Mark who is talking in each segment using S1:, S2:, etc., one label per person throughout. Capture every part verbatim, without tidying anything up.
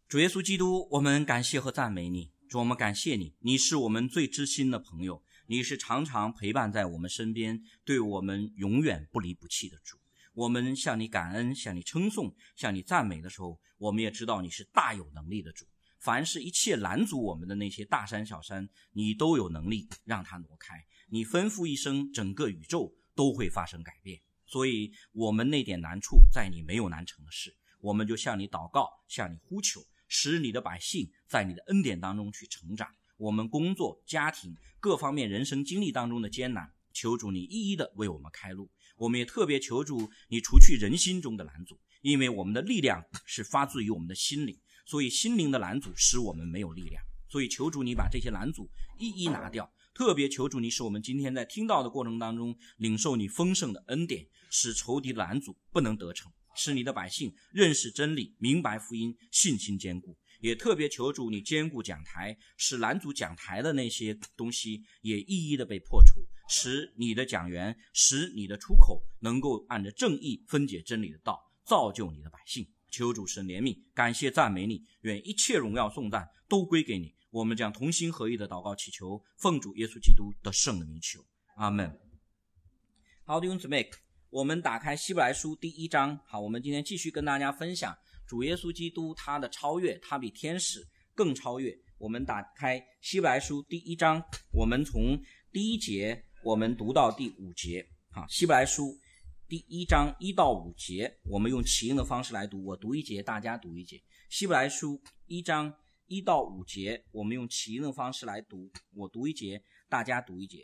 S1: 主耶稣基督，我们感谢和赞美你。主，我们感谢你，你是我们最知心的朋友，你是常常陪伴在我们身边，对我们永远不离不弃的主。我们向你感恩，向你称颂，向你赞美的时候，我们也知道你是大有能力的主。凡是一切拦阻我们的那些大山小山，你都有能力让它挪开。你吩咐一声，整个宇宙都会发生改变。所以我们那点难处，在你没有难成的事。我们就向你祷告，向你呼求，使你的百姓在你的恩典当中去成长。我们工作、家庭各方面人生经历当中的艰难，求主你一一的为我们开路。我们也特别求主你除去人心中的拦阻，因为我们的力量是发自于我们的心灵，所以心灵的拦阻使我们没有力量。所以求主你把这些拦阻一一拿掉，特别求主你使我们今天在听到的过程当中领受你丰盛的恩典，使仇敌的拦阻不能得逞，使你的百姓认识真理，明白福音，信心坚固。也特别求主你坚固讲台，使拦阻讲台的那些东西也一一的被破除，使你的讲员，使你的出口能够按着正义分解真理的道，造就你的百姓。求主神怜悯，感谢赞美你，愿一切荣耀颂赞都归给你。我们将同心合意的祷告祈求，奉主耶稣基督的圣的名求，阿们。好，弟兄姊妹，我们打开希伯来书第一章。好，我们今天继续跟大家分享主耶稣基督他的超越，他比天使更超越。我们打开希伯来书第一章，我们从第一节我们读到第五节。好，希伯来书第一章一到五节，我们用起应的方式来读，我读一节，大家读一节。希伯来书一章一到五节，我们用起应的方式来读，我读一节，大家读一节。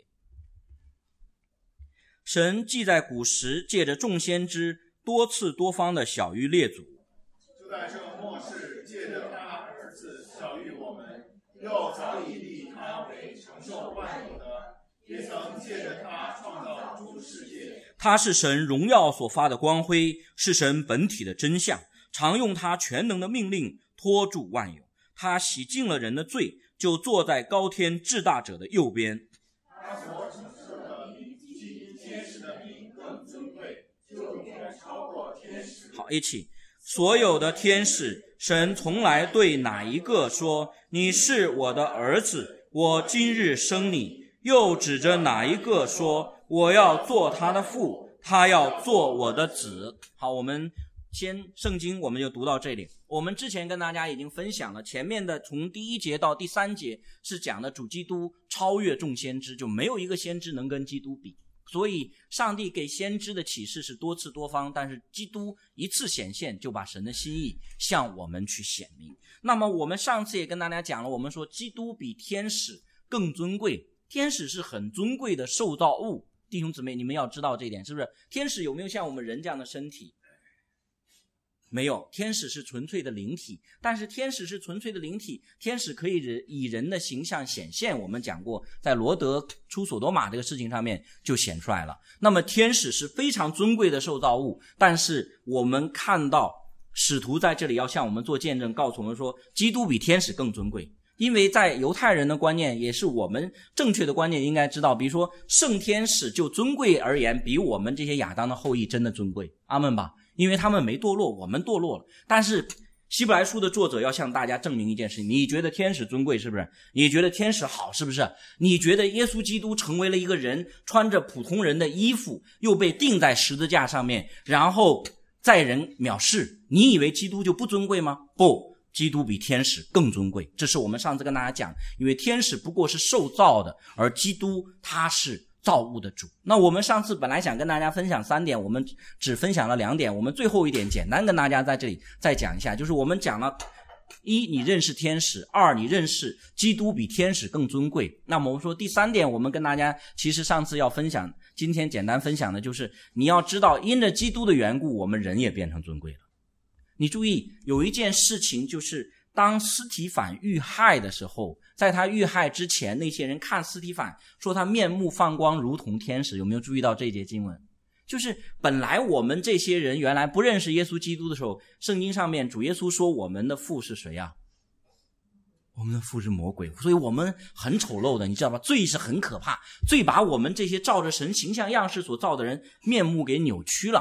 S1: 神既在古时借着众先知多次多方的晓谕列祖，
S2: 就在这末世借着他儿子晓谕我们，又早已立他为承受万有的，也曾借着他创造诸世界。
S1: 他是神荣耀所发的光辉，是神本体的真相，常用他全能的命令托住万有。他洗净了人的罪，就坐在高天至大者的右边。
S2: 他所指示的名，既因天使的名更尊贵，就应该超过天使。
S1: 好，一起。所有的天使，神从来对哪一个说，你是我的儿子，我今日生你？又指着哪一个说，我要做他的父，他要做我的子？好，我们先圣经我们就读到这里。我们之前跟大家已经分享了，前面的从第一节到第三节是讲的主基督超越众先知，就没有一个先知能跟基督比。所以上帝给先知的启示是多次多方，但是基督一次显现就把神的心意向我们去显明。那么我们上次也跟大家讲了，我们说基督比天使更尊贵，天使是很尊贵的受造物。弟兄姊妹，你们要知道这一点，是不是？天使有没有像我们人这样的身体？没有，天使是纯粹的灵体。但是天使是纯粹的灵体，天使可以以人的形象显现，我们讲过在罗德出索多玛这个事情上面就显出来了。那么天使是非常尊贵的受造物，但是我们看到使徒在这里要向我们做见证，告诉我们说基督比天使更尊贵。因为在犹太人的观念，也是我们正确的观念应该知道，比如说圣天使就尊贵而言，比我们这些亚当的后裔真的尊贵，阿们吧。因为他们没堕落，我们堕落了。但是希伯来书的作者要向大家证明一件事情，你觉得天使尊贵是不是？你觉得天使好是不是？你觉得耶稣基督成为了一个人，穿着普通人的衣服，又被钉在十字架上面，然后在人藐视，你以为基督就不尊贵吗？不，基督比天使更尊贵。这是我们上次跟大家讲，因为天使不过是受造的，而基督他是造物的主。那我们上次本来想跟大家分享三点，我们只分享了两点，我们最后一点简单跟大家在这里再讲一下，就是我们讲了一，你认识天使；二，你认识基督比天使更尊贵。那么我们说第三点，我们跟大家其实上次要分享，今天简单分享的就是你要知道，因着基督的缘故，我们人也变成尊贵了。你注意有一件事情，就是当司提反遇害的时候，在他遇害之前，那些人看司提反说他面目放光如同天使。有没有注意到这节经文？就是本来我们这些人原来不认识耶稣基督的时候，圣经上面主耶稣说我们的父是谁啊？我们的父是魔鬼，所以我们很丑陋的，你知道吧？罪是很可怕，罪把我们这些照着神形象样式所造的人面目给扭曲了。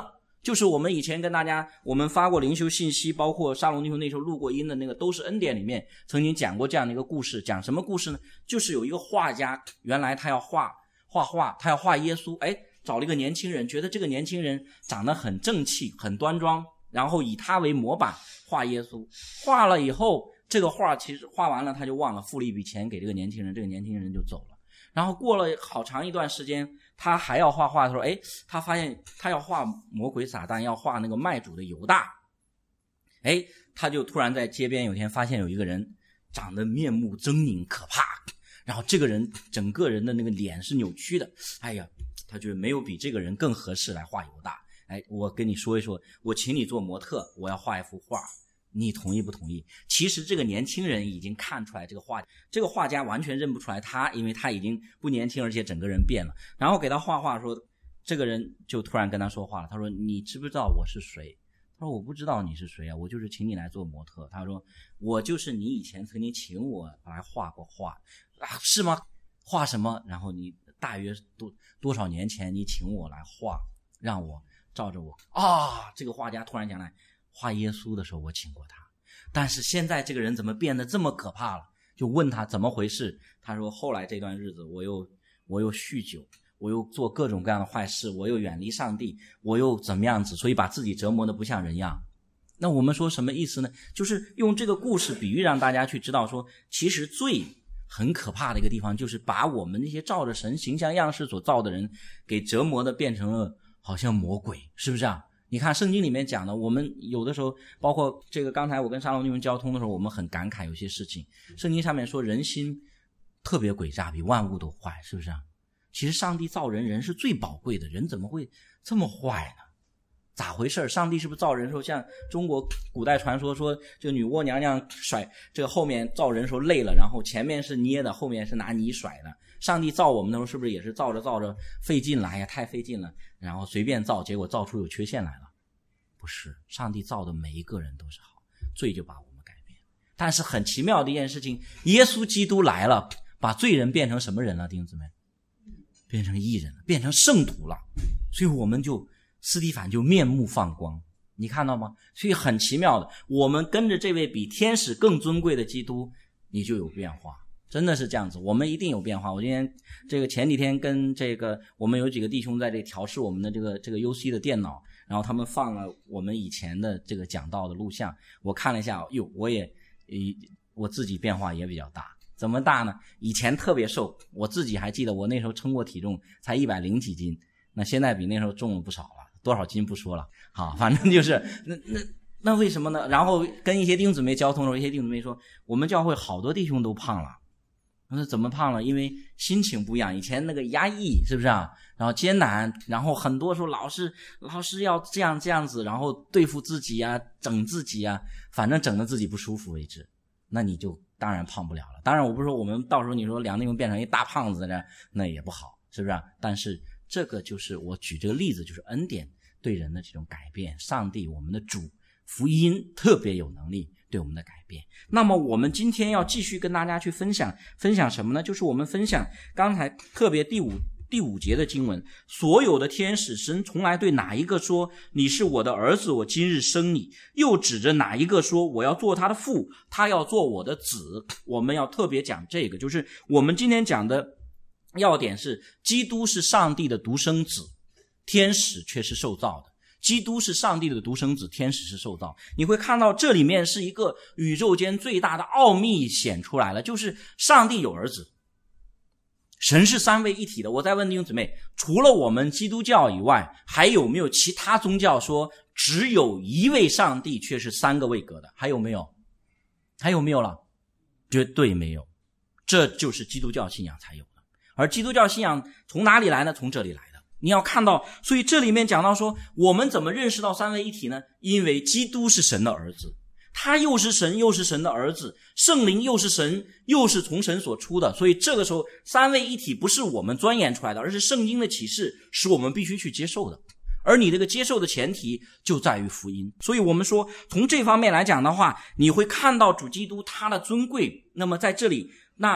S1: 就是我们以前跟大家我们发过灵修信息，包括沙龙弟兄那时候录过音的那个都是恩典里面曾经讲过这样的一个故事。讲什么故事呢？就是有一个画家，原来他要画画画，他要画耶稣，哎，找了一个年轻人，觉得这个年轻人长得很正气很端庄，然后以他为模板画耶稣。画了以后，这个画其实画完了他就忘了，付了一笔钱给这个年轻人，这个年轻人就走了。然后过了好长一段时间，他还要画画的时候，哎，他发现他要画魔鬼撒旦，要画那个卖主的犹大。哎，他就突然在街边有天发现有一个人长得面目狰狞可怕，然后这个人整个人的那个脸是扭曲的。哎呀，他觉得没有比这个人更合适来画犹大。哎，我跟你说一说，我请你做模特，我要画一幅画，你同意不同意？其实这个年轻人已经看出来这个画这个画家完全认不出来他，因为他已经不年轻，而且整个人变了。然后给他画画说，这个人就突然跟他说话了，他说你知不知道我是谁？他说我不知道你是谁啊，我就是请你来做模特。他说我就是你以前曾经请我来画过画啊，是吗？画什么？然后你大约多多少年前你请我来画，让我照着我啊，这个画家突然讲来，画耶稣的时候我请过他，但是现在这个人怎么变得这么可怕了？就问他怎么回事。他说后来这段日子我又我又酗酒，我又做各种各样的坏事，我又远离上帝，我又怎么样子，所以把自己折磨得不像人样。那我们说什么意思呢？就是用这个故事比喻让大家去知道说，其实罪很可怕的一个地方，就是把我们那些照着神形象样式所造的人给折磨的变成了好像魔鬼，是不是啊？你看圣经里面讲的，我们有的时候包括这个刚才我跟沙龙弟兄交通的时候，我们很感慨有些事情。圣经上面说人心特别诡诈，比万物都坏，是不是啊？其实上帝造人，人是最宝贵的，人怎么会这么坏呢？咋回事？上帝是不是造人的时候，像中国古代传说说这个女娲娘娘甩这个后面造人的时候累了，然后前面是捏的，后面是拿泥甩的。上帝造我们的时候是不是也是造着造着费劲了，哎呀太费劲了，然后随便造，结果造出有缺陷来了？不是，上帝造的每一个人都是好，罪就把我们改变。但是很奇妙的一件事情，耶稣基督来了，把罪人变成什么人了？弟兄姊妹，变成义人了，变成圣徒了。所以我们就司提反就面目放光，你看到吗？所以很奇妙的，我们跟着这位比天使更尊贵的基督，你就有变化，真的是这样子，我们一定有变化。我今天这个前几天跟这个我们有几个弟兄在这调试我们的这个这个 U C 的电脑，然后他们放了我们以前的这个讲道的录像，我看了一下，哟，我也我自己变化也比较大。怎么大呢？以前特别瘦，我自己还记得我那时候称过体重才一百零几斤，那现在比那时候重了不少了，多少斤不说了，好，反正就是那那那为什么呢？然后跟一些弟兄姊妹交通的时候，一些弟兄姊妹说，我们教会好多弟兄都胖了。那怎么胖了？因为心情不一样，以前那个压抑，是不是啊？然后艰难，然后很多时候老是老是要这样这样子，然后对付自己啊，整自己啊，反正整得自己不舒服为止，那你就当然胖不了了。当然我不是说我们到时候你说两个人变成一大胖子呢，那也不好，是不是啊？但是这个就是我举这个例子，就是恩典对人的这种改变，上帝我们的主福音特别有能力对我们的改变。那么我们今天要继续跟大家去分享分享什么呢？就是我们分享刚才特别第五第五节的经文，所有的天使，神从来对哪一个说你是我的儿子，我今日生你，又指着哪一个说我要做他的父，他要做我的子。我们要特别讲这个，就是我们今天讲的要点是，基督是上帝的独生子，天使却是受造的。基督是上帝的独生子，天使是受造。你会看到这里面是一个宇宙间最大的奥秘显出来了，就是上帝有儿子，神是三位一体的。我再问弟兄姊妹，除了我们基督教以外，还有没有其他宗教说只有一位上帝却是三个位格的？还有没有？还有没有了？绝对没有。这就是基督教信仰才有的。而基督教信仰从哪里来呢？从这里来的。你要看到，所以这里面讲到说，我们怎么认识到三位一体呢？因为基督是神的儿子，他又是神又是神的儿子，圣灵又是神又是从神所出的，所以这个时候三位一体不是我们钻研出来的，而是圣经的启示使我们必须去接受的。而你这个接受的前提就在于福音。所以我们说从这方面来讲的话，你会看到主基督他的尊贵。那么在这里，那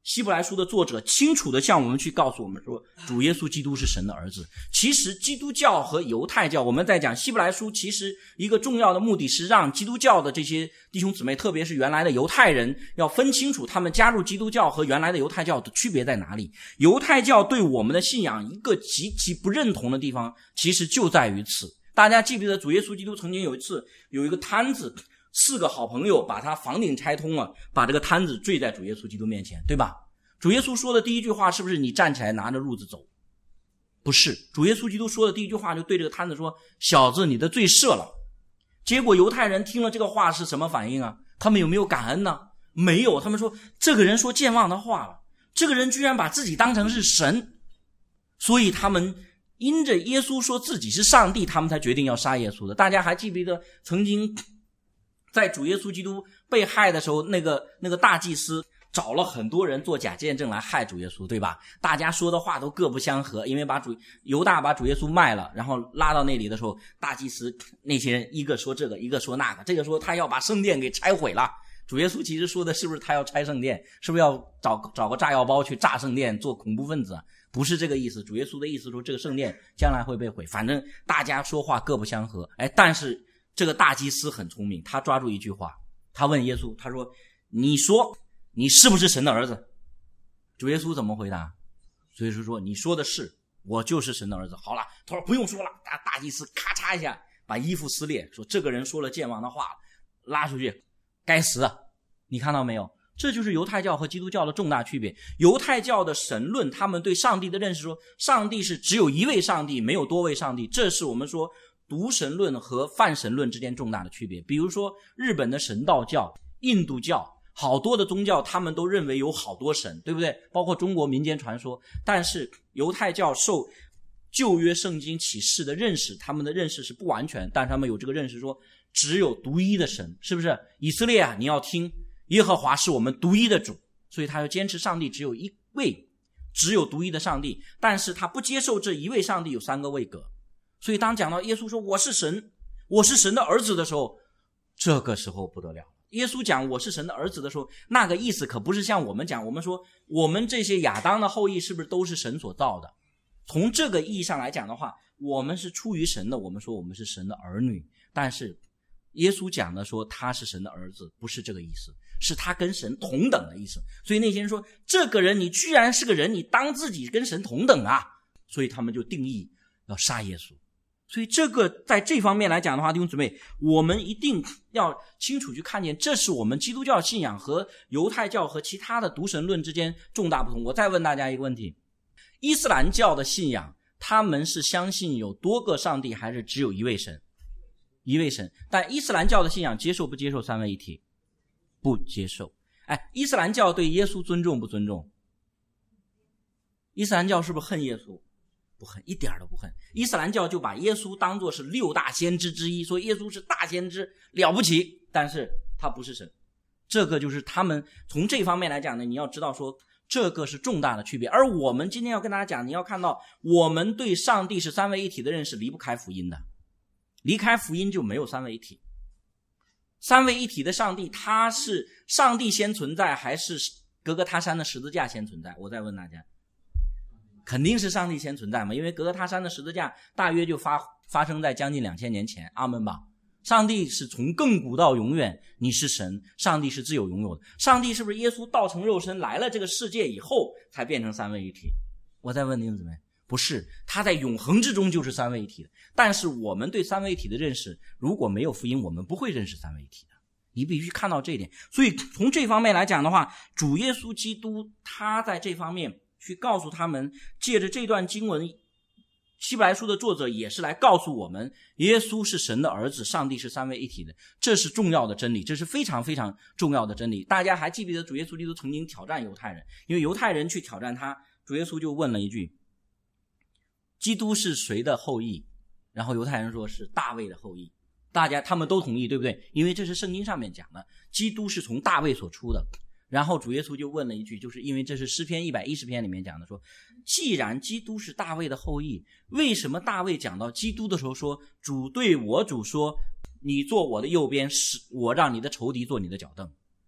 S1: 希伯来书的作者清楚地向我们去告诉我们说，主耶稣基督是神的儿子。其实基督教和犹太教，我们在讲希伯来书，其实一个重要的目的是让基督教的这些弟兄姊妹，特别是原来的犹太人，要分清楚他们加入基督教和原来的犹太教的区别在哪里。犹太教对我们的信仰一个极其不认同的地方，其实就在于此。大家记不记得主耶稣基督曾经有一次有一个摊子，四个好朋友把他房顶拆通了，把这个摊子坠在主耶稣基督面前，对吧？主耶稣说的第一句话是不是你站起来拿着褥子走？不是，主耶稣基督说的第一句话就对这个摊子说，小子，你的罪赦了。结果犹太人听了这个话是什么反应啊？他们有没有感恩呢？没有，他们说这个人说健忘的话了，这个人居然把自己当成是神。所以他们因着耶稣说自己是上帝，他们才决定要杀耶稣的。大家还记不记得曾经在主耶稣基督被害的时候，那个那个大祭司找了很多人做假见证来害主耶稣，对吧？大家说的话都各不相合，因为把主犹大把主耶稣卖了，然后拉到那里的时候，大祭司那些人一个说这个，一个说那个，这个说他要把圣殿给拆毁了。主耶稣其实说的是不是他要拆圣殿？是不是要找找个炸药包去炸圣殿做恐怖分子啊？不是这个意思。主耶稣的意思说这个圣殿将来会被毁，反正大家说话各不相合。哎，但是这个大祭司很聪明，他抓住一句话，他问耶稣，他说你说你是不是神的儿子？主耶稣怎么回答？主耶稣说你说的是，我就是神的儿子。好了，他说不用说了。大大祭司咔嚓一下把衣服撕裂，说这个人说了健忘的话，拉出去，该死。你看到没有？这就是犹太教和基督教的重大区别。犹太教的神论，他们对上帝的认识说上帝是只有一位上帝，没有多位上帝，这是我们说独神论和泛神论之间重大的区别。比如说日本的神道教、印度教，好多的宗教他们都认为有好多神，对不对？包括中国民间传说。但是犹太教受旧约圣经启示的认识，他们的认识是不完全，但他们有这个认识说只有独一的神，是不是？以色列啊，你要听，耶和华是我们独一的主，所以他要坚持上帝只有一位，只有独一的上帝。但是他不接受这一位上帝有三个位格。所以当讲到耶稣说我是神，我是神的儿子的时候，这个时候不得了。耶稣讲我是神的儿子的时候，那个意思可不是像我们讲，我们说我们这些亚当的后裔是不是都是神所造的？从这个意义上来讲的话，我们是出于神的，我们说我们是神的儿女。但是耶稣讲的说他是神的儿子，不是这个意思，是他跟神同等的意思。所以那些人说这个人你居然是个人，你当自己跟神同等啊，所以他们就定义要杀耶稣。所以这个在这方面来讲的话，弟兄姊妹，我们一定要清楚去看见，这是我们基督教信仰和犹太教和其他的独神论之间重大不同。我再问大家一个问题，伊斯兰教的信仰，他们是相信有多个上帝还是只有一位神？一位神。但伊斯兰教的信仰接受不接受三位一体？不接受。哎，伊斯兰教对耶稣尊重不尊重？伊斯兰教是不是恨耶稣？不恨，一点都不恨。伊斯兰教就把耶稣当作是六大先知之一，说耶稣是大先知，了不起，但是他不是神。这个就是他们从这方面来讲呢，你要知道说这个是重大的区别。而我们今天要跟大家讲，你要看到我们对上帝是三位一体的认识离不开福音的，离开福音就没有三位一体。三位一体的上帝，他是上帝先存在还是格格他山的十字架先存在？我再问大家，肯定是上帝先存在嘛，因为格格他山的十字架大约就发发生在将近两千年前，阿们吧。上帝是从亘古到永远，你是神，上帝是自有拥有的。上帝是不是耶稣道成肉身来了这个世界以后才变成三位一体？我再问弟兄姊妹，不是，他在永恒之中就是三位一体的。但是我们对三位一体的认识，如果没有福音，我们不会认识三位一体的。你必须看到这一点。所以从这方面来讲的话，主耶稣基督他在这方面去告诉他们，借着这段经文，希伯来书的作者也是来告诉我们，耶稣是神的儿子，上帝是三位一体的，这是重要的真理，这是非常非常重要的真理。大家还记不记得主耶稣基督曾经挑战犹太人？因为犹太人去挑战他，主耶稣就问了一句，基督是谁的后裔？然后犹太人说是大卫的后裔。大家他们都同意，对不对？因为这是圣经上面讲的，基督是从大卫所出的。然后主耶稣就问了一句，就是因为这是诗篇一百一十篇里面讲的，说既然基督是大卫的后裔，为什么大卫讲到基督的时候说，主对我主说，你坐我的右边，我让你的仇敌坐你的脚凳？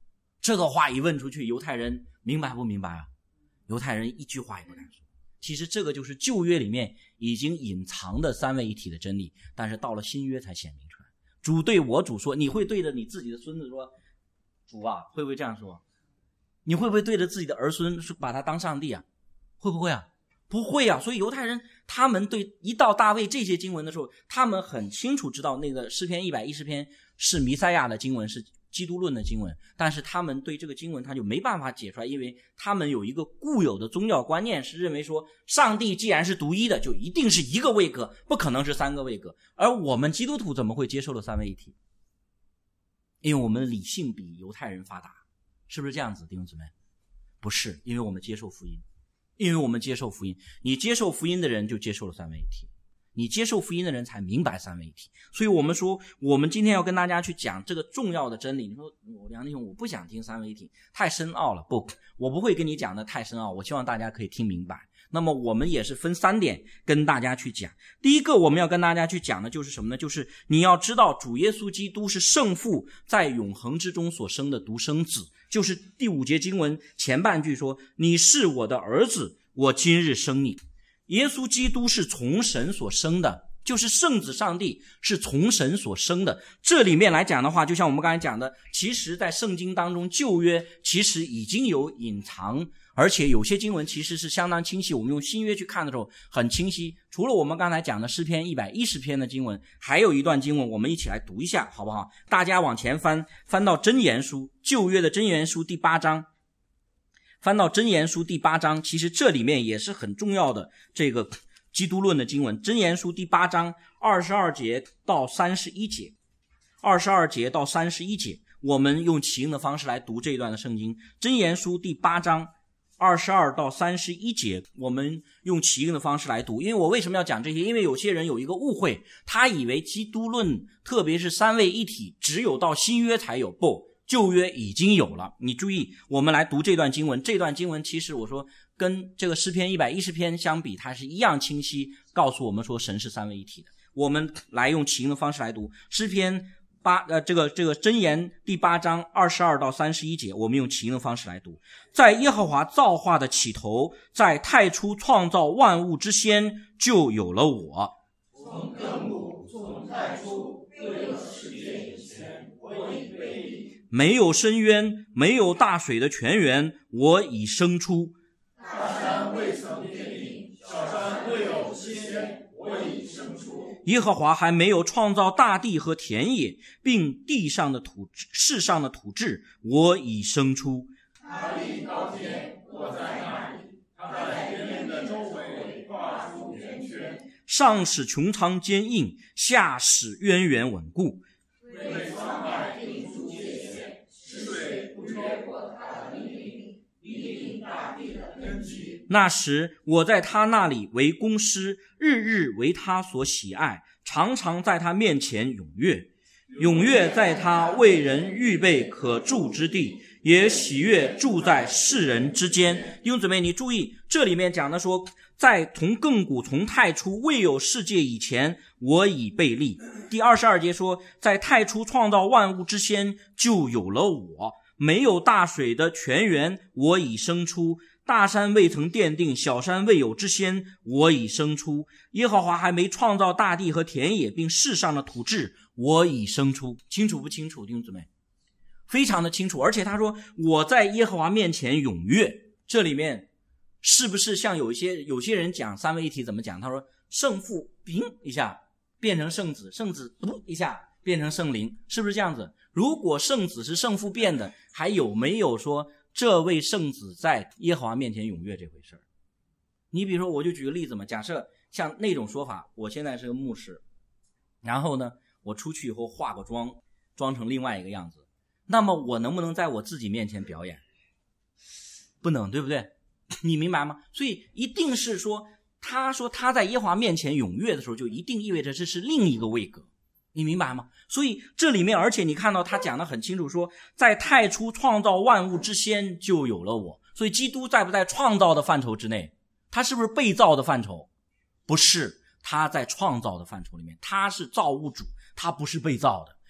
S3: 这个话一问出去，犹太人明白不明白啊？犹太人一句话也不敢说。其实这个就是旧约里面已经隐藏的三位一体的真理，但是到了新约才显明出来。主对我主说，你会对着你自己的孙子说，主啊，会不会这样说？你会不会对着自己的儿孙把他当上帝啊？会不会啊？不会啊。所以犹太人他们对一到大卫这些经文的时候，他们很清楚知道那个诗篇一百一十篇是弥赛亚的经文，是基督论的经文，但是他们对这个经文他就没办法解出来，因为他们有一个固有的宗教观念，是认为说上帝既然是独一的，就一定是一个位格，不可能是三个位格。而我们基督徒怎么会接受了三位一体？因为我们理性比犹太人发达，是不是这样子，弟兄姊妹？不是，因为我们接受福音，因为我们接受福音，你接受福音的人就接受了三位一体，你接受福音的人才明白三位一体。所以我们说，我们今天要跟大家去讲这个重要的真理。你说我梁弟兄，我不想听三位一体，太深奥了。不，我不会跟你讲的太深奥，我希望大家可以听明白。那么我们也是分三点跟大家去讲。第一个我们要跟大家去讲的就是什么呢？就是你要知道主耶稣基督是圣父在永恒之中所生的独生子，就是第五节经文前半句说，你是我的儿子，我今日生你。耶稣基督是从神所生的，就是圣子上帝是从神所生的。这里面来讲的话，就像我们刚才讲的，其实在圣经当中旧约其实已经有隐藏，而且有些经文其实是相当清晰，我们用新约去看的时候很清晰。除了我们刚才讲的诗篇一百一十篇的经文，还有一段经文我们一起来读一下好不好？大家往前翻，翻到箴言书，旧约的箴言书第八章，翻到箴言书第八章，其实这里面也是很重要的这个基督论的经文。箴言书第八章二十二节到三十一节，二十二节到三十一节，我们用起应的方式来读这一段的圣经。箴言书第八章二十二到三十一节，我们用起应的方式来读。因为我为什么要讲这些？因为有些人有一个误会，他以为基督论特别是三位一体只有到新约才有，不，旧约已经有了。你注意，我们来读这段经文，这段经文其实我说跟这个诗篇一百一十篇相比，它是一样清晰，告诉我们说神是三位一体的。我们来用起应的方式来读诗篇八呃这个这个箴言第八章二十二到三十一节，我们用起应的方式来读。在耶和华造化的起头，在太初创造万物之先，就有了我。
S2: 从亘古，从太初，未有世界以前，我已被立。
S3: 没有深渊，没有大水的泉源，我已生出。
S2: 大山未曾建立，小山未有之先，我已生出。
S3: 耶和华还没有创造大地和田野，并地上的土世上的土质，我已生出。
S2: 他立高天，我在那里。他在天面的周围画出圆圈。
S3: 上使穹苍坚硬，下使渊源稳固。
S2: 为沧海定出界限，使水不越过他的命令，立定大地的根基。
S3: 那时我在他那里为工师，日日为他所喜爱，常常在他面前踊跃。踊跃在他为人预备可住之地，也喜悦住在世人之间。弟兄姊妹，你注意，这里面讲的说，在从亘古从太初未有世界以前，我已被立。第二十二节说，在太初创造万物之先，就有了我。没有大水的泉源，我已生出。大山未曾奠定，小山未有之先，我已生出。耶和华还没创造大地和田野，并世上的土质，我已生出。清楚不清楚，弟兄姊妹？非常的清楚。而且他说，我在耶和华面前踊跃。这里面是不是像有一些有些人讲三位一体怎么讲？他说圣父砰一下变成圣子，圣子噗一下变成圣灵，是不是这样子？如果圣子是圣父变的，还有没有说这位圣子在耶和华面前踊跃这回事？你比如说，我就举个例子嘛，假设像那种说法，我现在是个牧师，然后呢我出去以后化个妆，装成另外一个样子，那么我能不能在我自己面前表演？不能，对不对？你明白吗？所以一定是说，他说他在耶和华面前踊跃的时候，就一定意味着这是另一个位格，你明白吗？所以这里面，而且你看到他讲得很清楚，说在太初创造万物之先，就有了我。所以基督在不在创造的范畴之内？他是不是被造的范畴？不是，他在创造的范畴里面，他是造物主，他不是被造的。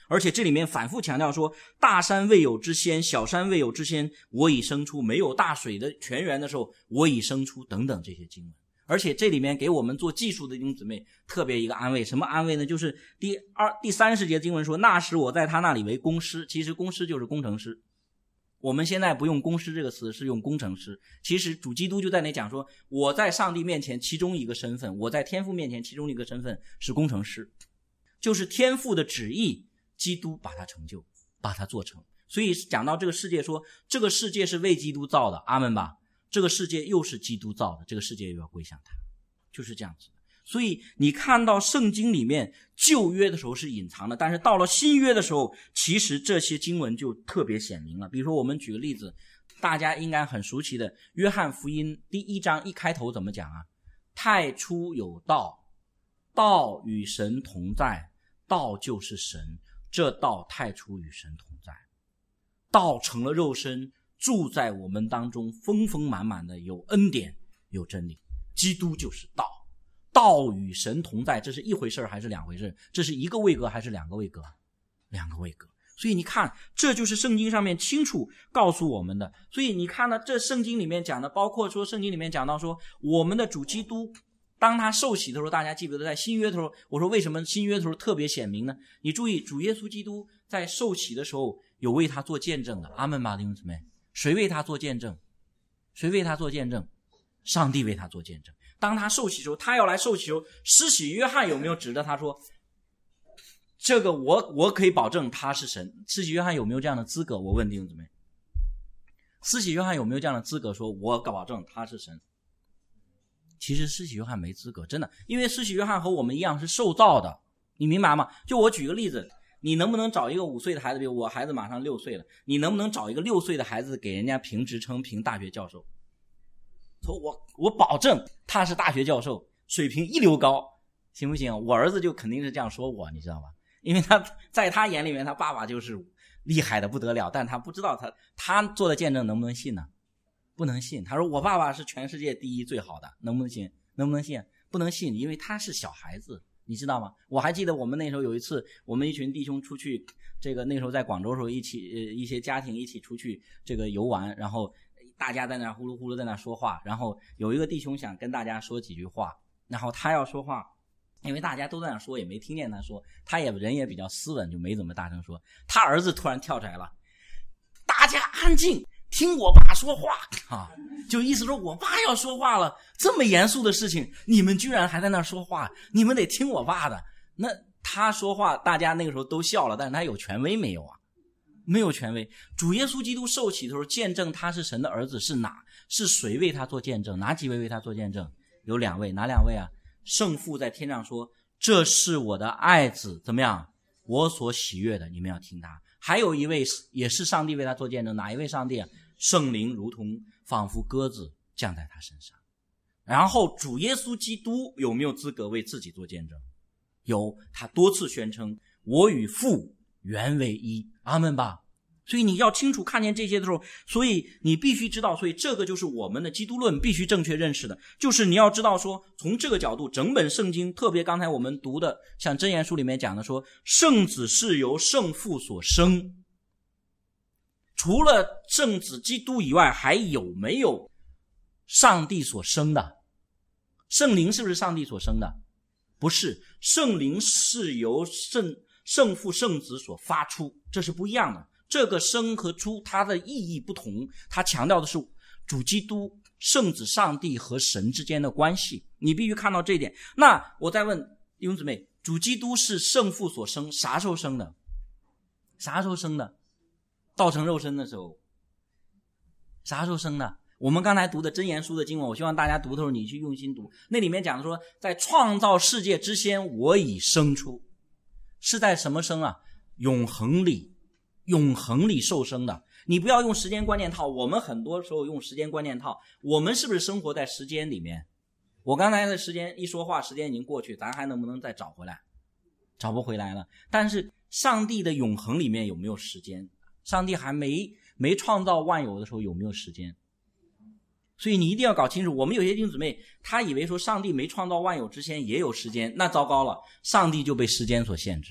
S3: 而且这里面反复强调说，大山未有之先，小山未有之先，我已生出，没有大水的泉源的时候，我已生出，等等这些经文。而且这里面给我们做技术的弟兄姊妹特别一个安慰，什么安慰呢？就是第二第三十节经文说，那时我在他那里为工师，其实工师就是工程师。我们现在不用工师这个词，是用工程师。其实主基督就在那讲说，我在上帝面前其中一个身份，我在天父面前其中一个身份是工程师，就是天父的旨意，基督把它成就，把它做成。所以讲到这个世界说，这个世界是为基督造的，阿们吧。这个世界又是基督造的，这个世界又要归向他，就是这样子的。所以你看到圣经里面旧约的时候是隐藏的，但是到了新约的时候，其实这些经文就特别显明了。比如说我们举个例子，大家应该很熟悉的约翰福音第一章一开头怎么讲啊？太初有道，道与神同在，道就是神，这道太初与神同在，道成了肉身，住在我们当中，丰丰满满的有恩典有真理。基督就是道，道与神同在，这是一回事还是两回事？这是一个位格还是两个位格？两个位格。所以你看，这就是圣经上面清楚告诉我们的。所以你看呢，这圣经里面讲的，包括说圣经里面讲到说，我们的主基督当他受洗的时候，大家记不记得在新约的时候，我说为什么新约的时候特别显明呢？你注意，主耶稣基督在受洗的时候有为他做见证的，阿们吧，弟兄姊妹。谁为他做见证？谁为他做见证？上帝为他做见证。当他受洗的时候，他要来受洗的时候，施洗约翰有没有指着他说，这个我我可以保证他是神？施洗约翰有没有这样的资格？我问弟兄姊妹，施洗约翰有没有这样的资格说我保证他是神？其实施洗约翰没资格，真的，因为施洗约翰和我们一样是受造的，你明白吗？就我举个例子，你能不能找一个五岁的孩子，比如我孩子马上六岁了，你能不能找一个六岁的孩子给人家评职称，评大学教授？说我我保证他是大学教授，水平一流高，行不行？我儿子就肯定是这样说我，你知道吗？因为他在他眼里面，他爸爸就是厉害的不得了，但他不知道他他做的见证能不能信呢？不能信。他说我爸爸是全世界第一最好的，能不能信？能不能信？不能信，因为他是小孩子。你知道吗？我还记得我们那时候有一次，我们一群弟兄出去，这个那时候在广州的时候，一起呃一些家庭一起出去这个游玩，然后大家在那呼噜呼噜在那说话，然后有一个弟兄想跟大家说几句话，然后他要说话，因为大家都在那说，也没听见他说，他也人也比较斯文，就没怎么大声说。他儿子突然跳出来了，大家安静，听我爸说话啊，就意思说我爸要说话了，这么严肃的事情你们居然还在那说话，你们得听我爸的。那他说话大家那个时候都笑了，但是他有权威没有啊？没有权威。主耶稣基督受洗的时候见证他是神的儿子，是哪？是谁为他做见证？哪几位为他做见证？有两位。哪两位啊？圣父在天上说，这是我的爱子，怎么样？我所喜悦的，你们要听他。还有一位也是上帝为他做见证，哪一位上帝啊？圣灵如同仿佛鸽子降在他身上。然后主耶稣基督有没有资格为自己做见证？有，他多次宣称我与父原为一，阿们吧。所以你要清楚看见这些的时候，所以你必须知道，所以这个就是我们的基督论必须正确认识的，就是你要知道说，从这个角度，整本圣经，特别刚才我们读的像箴言书里面讲的说，圣子是由圣父所生，除了圣子基督以外，还有没有上帝所生的？圣灵是不是上帝所生的？不是，圣灵是由圣圣父圣子所发出，这是不一样的。这个生和出它的意义不同，它强调的是主基督圣子上帝和神之间的关系，你必须看到这一点。那我再问弟兄姊妹，主基督是圣父所生，啥时候生的？啥时候生的？道成肉身的时候。啥时候生的？我们刚才读的箴言书的经文，我希望大家读的时候你去用心读，那里面讲的说，在创造世界之先我已生出，是在什么生啊？永恒里，永恒里受生的。你不要用时间观念套，我们很多时候用时间观念套，我们是不是生活在时间里面？我刚才的时间一说话，时间已经过去，咱还能不能再找回来？找不回来了。但是上帝的永恒里面有没有时间？上帝还没没创造万有的时候有没有时间？所以你一定要搞清楚，我们有些弟兄姊妹他以为说上帝没创造万有之前也有时间，那糟糕了，上帝就被时间所限制。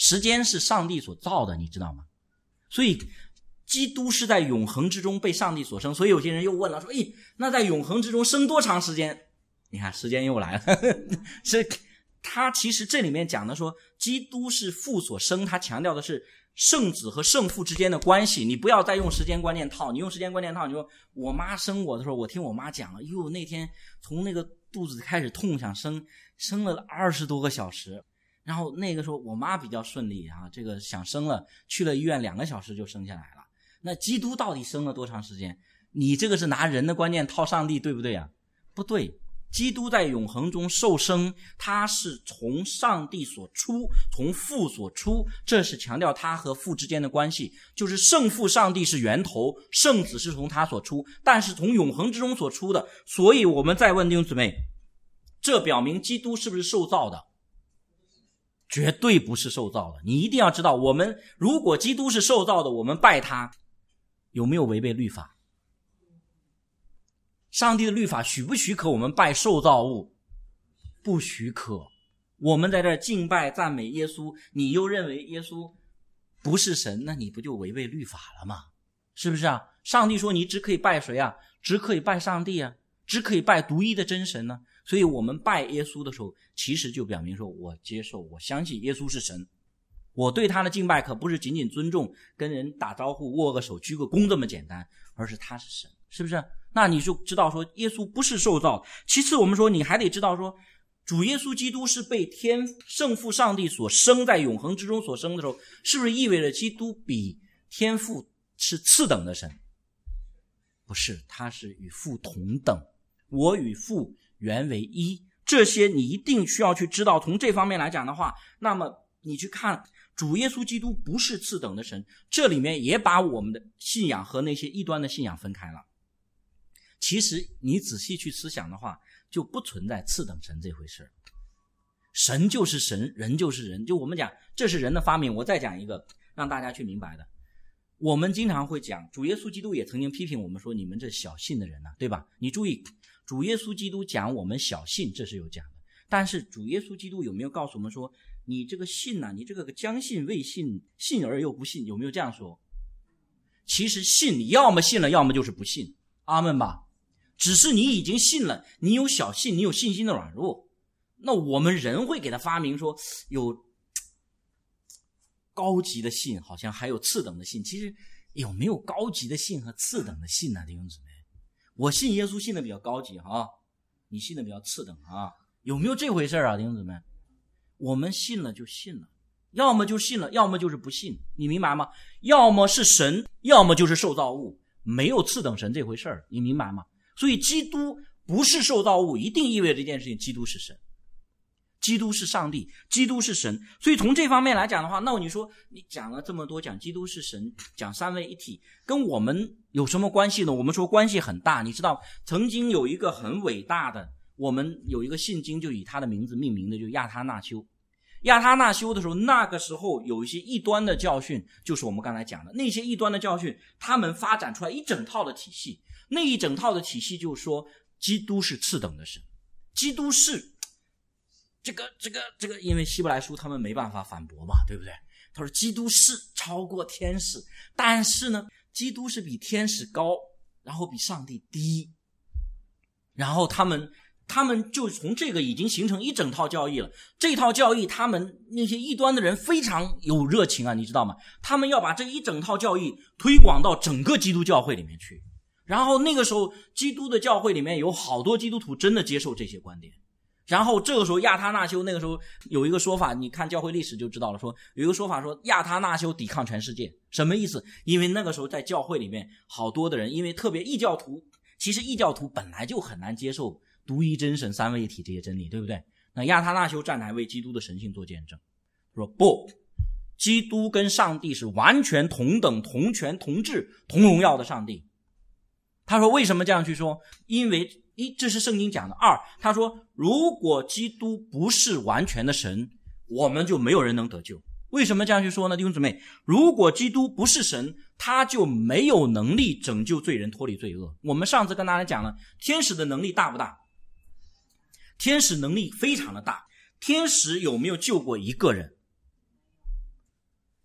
S3: 时间是上帝所造的，你知道吗？所以基督是在永恒之中被上帝所生。所以有些人又问了说，诶，那在永恒之中生多长时间？你看时间又来了是他其实这里面讲的说基督是父所生，他强调的是圣子和圣父之间的关系。你不要再用时间观念套，你用时间观念套，你说我妈生我的时候，我听我妈讲了，哟，那天从那个肚子开始痛想生，生了二十多个小时，然后那个时候我妈比较顺利啊，这个想生了，去了医院两个小时就生下来了。那基督到底生了多长时间？你这个是拿人的观念套上帝，对不对啊？不对。基督在永恒中受生，他是从上帝所出，从父所出，这是强调他和父之间的关系，就是圣父上帝是源头，圣子是从他所出，但是从永恒之中所出的。所以我们再问弟兄姊妹，这表明基督是不是受造的？绝对不是受造的。你一定要知道，我们如果基督是受造的，我们拜他有没有违背律法？上帝的律法许不许可我们拜受造物？不许可。我们在这儿敬拜赞美耶稣，你又认为耶稣不是神，那你不就违背律法了吗？是不是啊？上帝说你只可以拜谁啊？只可以拜上帝啊，只可以拜独一的真神呢、啊。所以我们拜耶稣的时候，其实就表明说我接受，我相信耶稣是神。我对他的敬拜可不是仅仅尊重，跟人打招呼握个手鞠个躬这么简单，而是他是神，是不是？那你就知道说耶稣不是受造。其次我们说你还得知道说主耶稣基督是被天圣父上帝所生，在永恒之中所生的时候，是不是意味着基督比天父是次等的神？不是，他是与父同等，我与父原为一。这些你一定需要去知道。从这方面来讲的话，那么你去看主耶稣基督不是次等的神，这里面也把我们的信仰和那些异端的信仰分开了。其实你仔细去思想的话，就不存在次等神这回事。神就是神，人就是人。就我们讲这是人的发明。我再讲一个让大家去明白的。我们经常会讲主耶稣基督也曾经批评我们说你们这小信的人呢、啊，对吧？你注意主耶稣基督讲我们小信，这是有讲的。但是主耶稣基督有没有告诉我们说你这个信啊，你这个将信未信，信而又不信，有没有这样说？其实信你要么信了，要么就是不信。阿们吧。只是你已经信了，你有小信，你有信心的软弱。那我们人会给他发明说有高级的信，好像还有次等的信。其实有没有高级的信和次等的信呢、啊？弟兄姊妹，我信耶稣信的比较高级啊，你信的比较次等啊，有没有这回事啊？弟兄姊妹，我们信了就信了，要么就信了，要么就是不信，你明白吗？要么是神，要么就是受造物，没有次等神这回事儿，你明白吗？所以基督不是受造物，一定意味着这件事情，基督是神，基督是上帝，基督是神。所以从这方面来讲的话，那你说你讲了这么多，讲基督是神，讲三位一体，跟我们有什么关系呢？我们说关系很大。你知道曾经有一个很伟大的，我们有一个信经就以他的名字命名的，就是亚他那修。亚他那修的时候，那个时候有一些异端的教训，就是我们刚才讲的那些异端的教训，他们发展出来一整套的体系。那一整套的体系就是说基督是次等的神，基督是这个这个这个，因为希伯来书他们没办法反驳嘛，对不对？他说基督是超过天使，但是呢基督是比天使高，然后比上帝低，然后他们他们就从这个已经形成一整套教义了。这套教义他们那些异端的人非常有热情啊，你知道吗？他们要把这一整套教义推广到整个基督教会里面去。然后那个时候基督的教会里面有好多基督徒真的接受这些观点。然后这个时候亚他那修那个时候有一个说法，你看教会历史就知道了，说有一个说法说亚他那修抵抗全世界。什么意思？因为那个时候在教会里面好多的人，因为特别异教徒，其实异教徒本来就很难接受独一真神三位一体这些真理，对不对？那亚他那修站台为基督的神性做见证，说不，基督跟上帝是完全同等同权同治同荣耀的上帝。他说为什么这样去说？因为一，这是圣经讲的。二，他说如果基督不是完全的神，我们就没有人能得救。为什么这样去说呢？弟兄姊妹，如果基督不是神，他就没有能力拯救罪人脱离罪恶。我们上次跟大家讲了，天使的能力大不大？天使能力非常的大。天使有没有救过一个人？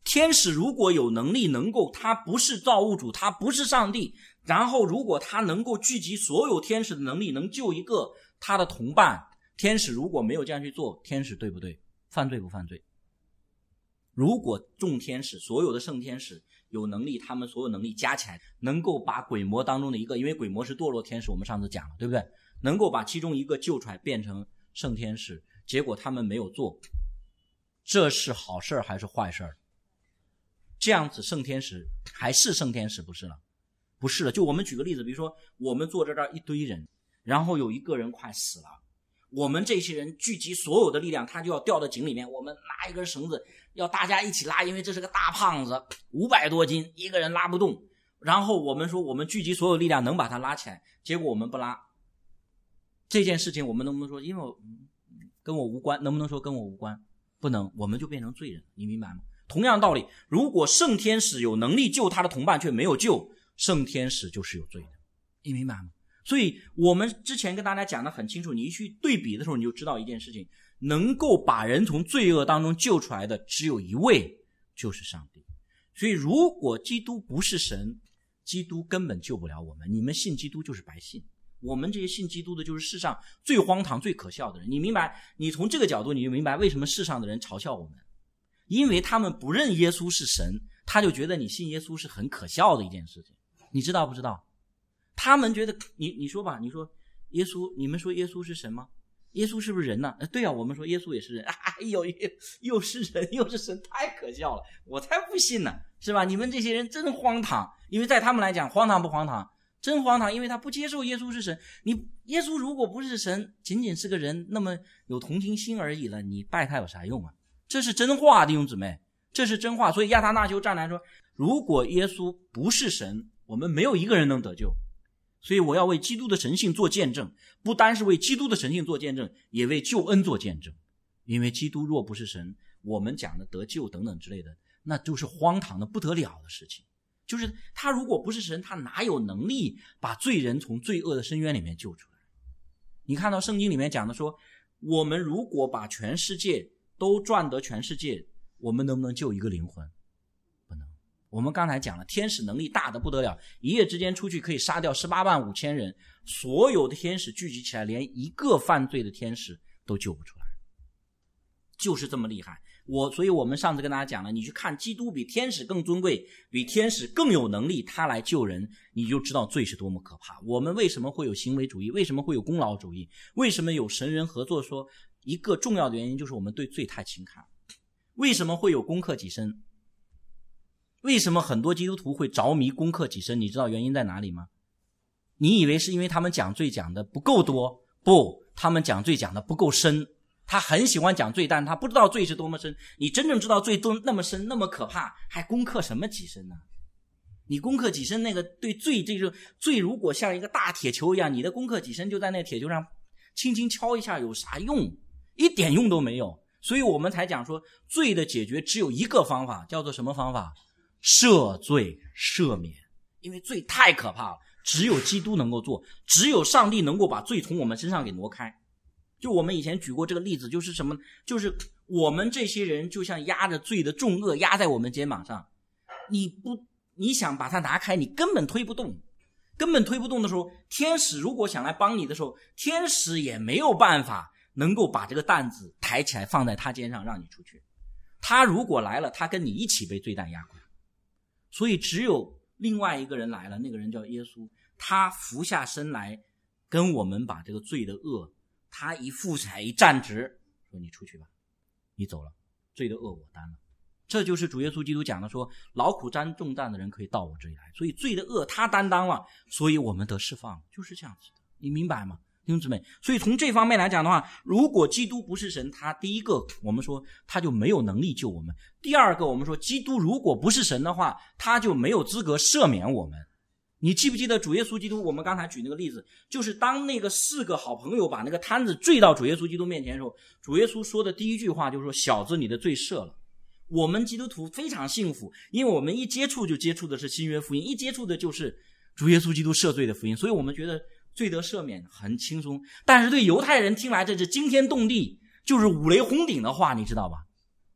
S3: 天使如果有能力能够，他不是造物主，他不是上帝，然后如果他能够聚集所有天使的能力，能救一个他的同伴，天使如果没有这样去做，天使对不对？犯罪不犯罪？如果众天使，所有的圣天使有能力，他们所有能力加起来能够把鬼魔当中的一个，因为鬼魔是堕落天使，我们上次讲了，对不对？能够把其中一个救出来变成圣天使，结果他们没有做，这是好事还是坏事？这样子圣天使还是圣天使不是了？不是了。就我们举个例子，比如说我们坐在这儿一堆人，然后有一个人快死了，我们这些人聚集所有的力量，他就要掉到井里面，我们拿一根绳子要大家一起拉，因为这是个大胖子五百多斤，一个人拉不动，然后我们说我们聚集所有力量能把他拉起来，结果我们不拉，这件事情我们能不能说因为我跟我无关？能不能说跟我无关？不能，我们就变成罪人，你明白吗？同样道理，如果圣天使有能力救他的同伴却没有救，圣天使就是有罪的，你明白吗？所以我们之前跟大家讲得很清楚，你一去对比的时候你就知道一件事情，能够把人从罪恶当中救出来的只有一位，就是上帝。所以如果基督不是神，基督根本救不了我们，你们信基督就是白信，我们这些信基督的就是世上最荒唐最可笑的人。你明白，你从这个角度你就明白为什么世上的人嘲笑我们，因为他们不认耶稣是神，他就觉得你信耶稣是很可笑的一件事情，你知道不知道？他们觉得你你说吧，你说耶稣，你们说耶稣是神吗？耶稣是不是人呢？对啊，我们说耶稣也是人，哎呦，又是人又是神，太可笑了，我才不信呢，是吧？你们这些人真荒唐，因为在他们来讲，荒唐不荒唐？真荒唐，因为他不接受耶稣是神。你耶稣如果不是神，仅仅是个人，那么有同情心而已了，你拜他有啥用啊？这是真话，弟兄姊妹，这是真话。所以亚他那修站来说，如果耶稣不是神，我们没有一个人能得救。所以我要为基督的神性做见证，不单是为基督的神性做见证，也为救恩做见证。因为基督若不是神，我们讲的得救等等之类的，那就是荒唐的不得了的事情。就是他如果不是神，他哪有能力把罪人从罪恶的深渊里面救出来？你看到圣经里面讲的说，我们如果把全世界都赚得全世界，我们能不能救一个灵魂？不能。我们刚才讲了，天使能力大得不得了，一夜之间出去可以杀掉十八万五千人，所有的天使聚集起来，连一个犯罪的天使都救不出来，就是这么厉害。我所以我们上次跟大家讲了，你去看基督比天使更尊贵，比天使更有能力，他来救人，你就知道罪是多么可怕。我们为什么会有行为主义？为什么会有功劳主义？为什么有神人合作？说一个重要的原因就是我们对罪太轻看。为什么会有攻克己身？为什么很多基督徒会着迷攻克己身？你知道原因在哪里吗？你以为是因为他们讲罪讲的不够多？不，他们讲罪讲的不够深。他很喜欢讲罪，但他不知道罪是多么深。你真正知道罪都那么深那么可怕，还攻克什么己身呢？你攻克己身那个对罪，这个罪如果像一个大铁球一样，你的攻克己身就在那铁球上轻轻敲一下，有啥用？一点用都没有。所以我们才讲说，罪的解决只有一个方法，叫做什么方法？赦罪赦免。因为罪太可怕了，只有基督能够做，只有上帝能够把罪从我们身上给挪开。就我们以前举过这个例子，就是什么？就是我们这些人就像压着罪的重恶压在我们肩膀上，你不你想把它拿开，你根本推不动。根本推不动的时候，天使如果想来帮你的时候，天使也没有办法能够把这个担子抬起来放在他肩上让你出去。他如果来了，他跟你一起被罪担压垮。所以只有另外一个人来了，那个人叫耶稣，他俯下身来跟我们把这个罪的恶，他一负起来一站直，说你出去吧，你走了，罪的恶我担了。这就是主耶稣基督讲的，说劳苦担重担的人可以到我这里来，所以罪的恶他担当了，所以我们得释放，就是这样子的，你明白吗，弟兄姊妹？所以从这方面来讲的话，如果基督不是神，他第一个我们说他就没有能力救我们，第二个我们说基督如果不是神的话，他就没有资格赦免我们。你记不记得主耶稣基督，我们刚才举那个例子，就是当那个四个好朋友把那个摊子坠到主耶稣基督面前的时候，主耶稣说的第一句话就是说，小子你的罪赦了。我们基督徒非常幸福，因为我们一接触就接触的是新约福音，一接触的就是主耶稣基督赦罪的福音，所以我们觉得罪得赦免很轻松。但是对犹太人听来这是惊天动地，就是五雷轰顶的话，你知道吧？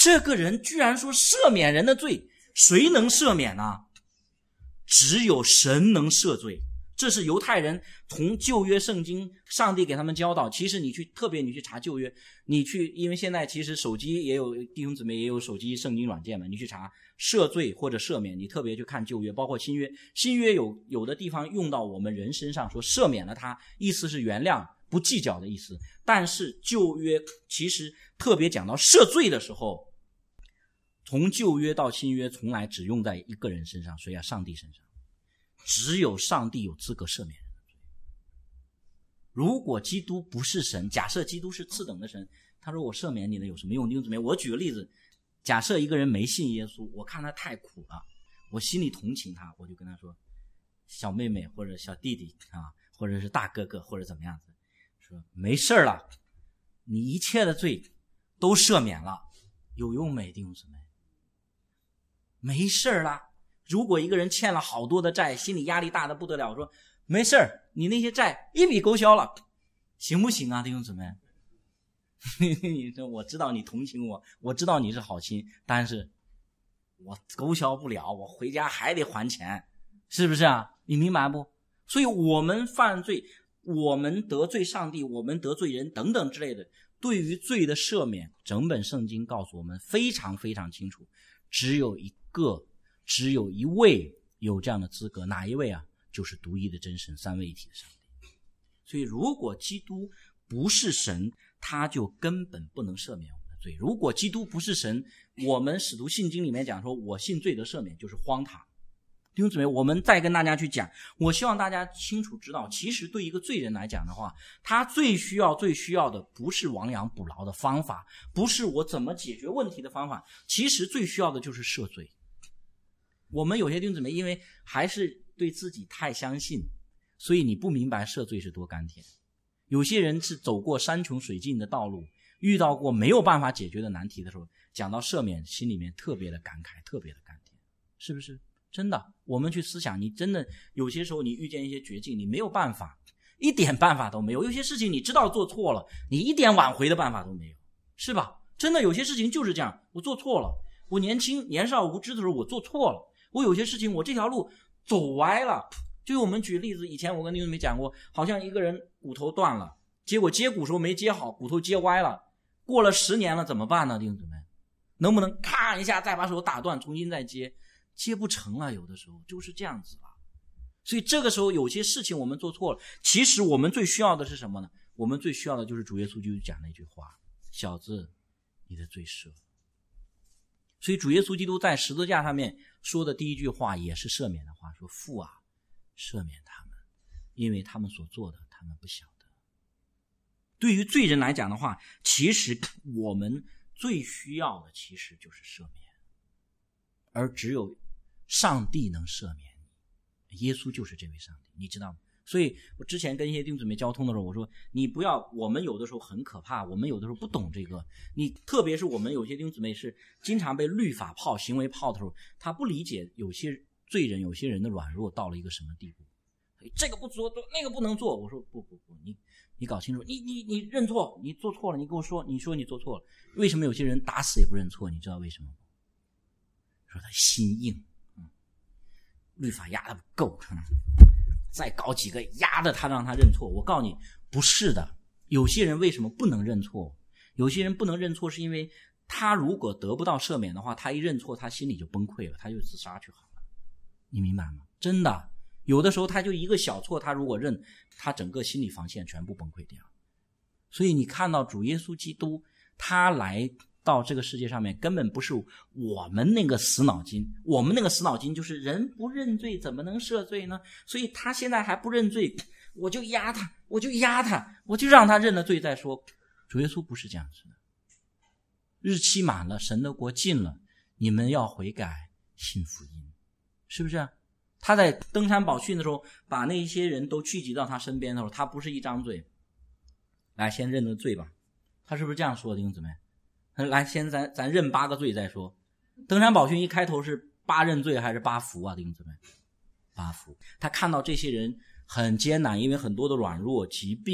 S3: 这个人居然说赦免人的罪，谁能赦免呢？只有神能赦罪。这是犹太人从旧约圣经上帝给他们教导。其实你去特别你去查旧约，你去因为现在其实手机也有，弟兄姊妹也有手机圣经软件嘛，你去查赦罪或者赦免，你特别去看旧约，包括新约。新约有有的地方用到我们人身上，说赦免了他，意思是原谅不计较的意思。但是旧约其实特别讲到赦罪的时候，从旧约到新约从来只用在一个人身上，谁啊？上帝身上。只有上帝有资格赦免人的罪。如果基督不是神，假设基督是次等的神，他说我赦免你的有什么用？弟兄姊妹，我举个例子，假设一个人没信耶稣，我看他太苦了，我心里同情他，我就跟他说，小妹妹或者小弟弟啊，或者是大哥哥或者怎么样子，说没事了，你一切的罪都赦免了，有用没？弟兄姊妹，没事了。如果一个人欠了好多的债，心里压力大的不得了，说没事儿，你那些债一笔勾销了，行不行啊？弟兄姊妹，你说我知道你同情我，我知道你是好心，但是我勾销不了，我回家还得还钱，是不是啊？你明白不？所以我们犯罪，我们得罪上帝，我们得罪人等等之类的，对于罪的赦免，整本圣经告诉我们非常非常清楚，只有一个只有一位有这样的资格，哪一位啊？就是独一的真神，三位一体的上帝。所以如果基督不是神，他就根本不能赦免我们的罪。如果基督不是神，我们使徒信经里面讲说我信罪得赦免，就是荒唐。弟兄姊妹，我们再跟大家去讲，我希望大家清楚知道，其实对一个罪人来讲的话，他最需要最需要的不是亡羊补牢的方法，不是我怎么解决问题的方法，其实最需要的就是赦罪。我们有些弟兄姊妹因为还是对自己太相信，所以你不明白赦罪是多甘甜。有些人是走过山穷水尽的道路，遇到过没有办法解决的难题的时候，讲到赦免，心里面特别的感慨，特别的甘甜，是不是？真的，我们去思想，你真的有些时候你遇见一些绝境，你没有办法，一点办法都没有。有些事情你知道做错了，你一点挽回的办法都没有，是吧？真的有些事情就是这样，我做错了，我年轻年少无知的时候我做错了，我有些事情我这条路走歪了。就我们举例子，以前我跟弟兄姊妹讲过，好像一个人骨头断了，结果接骨时候没接好，骨头接歪了，过了十年了怎么办呢？弟兄姊妹，能不能咔一下再把手打断，重新再接？接不成了，有的时候就是这样子了。所以这个时候有些事情我们做错了，其实我们最需要的是什么呢？我们最需要的就是主耶稣基督讲的一句话，小子，你的罪赦。所以主耶稣基督在十字架上面说的第一句话也是赦免的话，说父啊，赦免他们，因为他们所做的他们不晓得。对于罪人来讲的话，其实我们最需要的其实就是赦免，而只有上帝能赦免你，耶稣就是这位上帝，你知道吗？所以我之前跟一些弟兄姊妹交通的时候，我说你不要，我们有的时候很可怕，我们有的时候不懂这个，你特别是我们有些弟兄姊妹是经常被律法泡行为泡的时候，他不理解有些罪人有些人的软弱到了一个什么地步，这个不做那个不能做。我说不不不，你你搞清楚，你你你认错，你做错了，你跟我说，你说你做错了。为什么有些人打死也不认错？你知道为什么吗？说他心硬，嗯，律法压得不够，嗯，再搞几个压的他让他认错。我告诉你不是的，有些人为什么不能认错？有些人不能认错是因为他如果得不到赦免的话，他一认错他心里就崩溃了，他就自杀去好了。你明白吗？真的，有的时候他就一个小错，他如果认，他整个心理防线全部崩溃掉。所以你看到主耶稣基督他来到这个世界上面，根本不是我们那个死脑筋，我们那个死脑筋就是人不认罪怎么能赦罪呢？所以他现在还不认罪，我就压他，我就压他，我就让他认了罪再说。主耶稣不是这样子的，日期满了，神的国近了，你们要悔改信福音，是不是？他在登山宝训的时候，把那些人都聚集到他身边的时候，他不是一张嘴，来先认个罪吧，他是不是这样说的？弟兄姊妹，来先咱咱认八个罪再说。登山宝训一开头是八认罪还是八服啊？弟兄姊妹，八服。他看到这些人很艰难，因为很多的软弱疾病，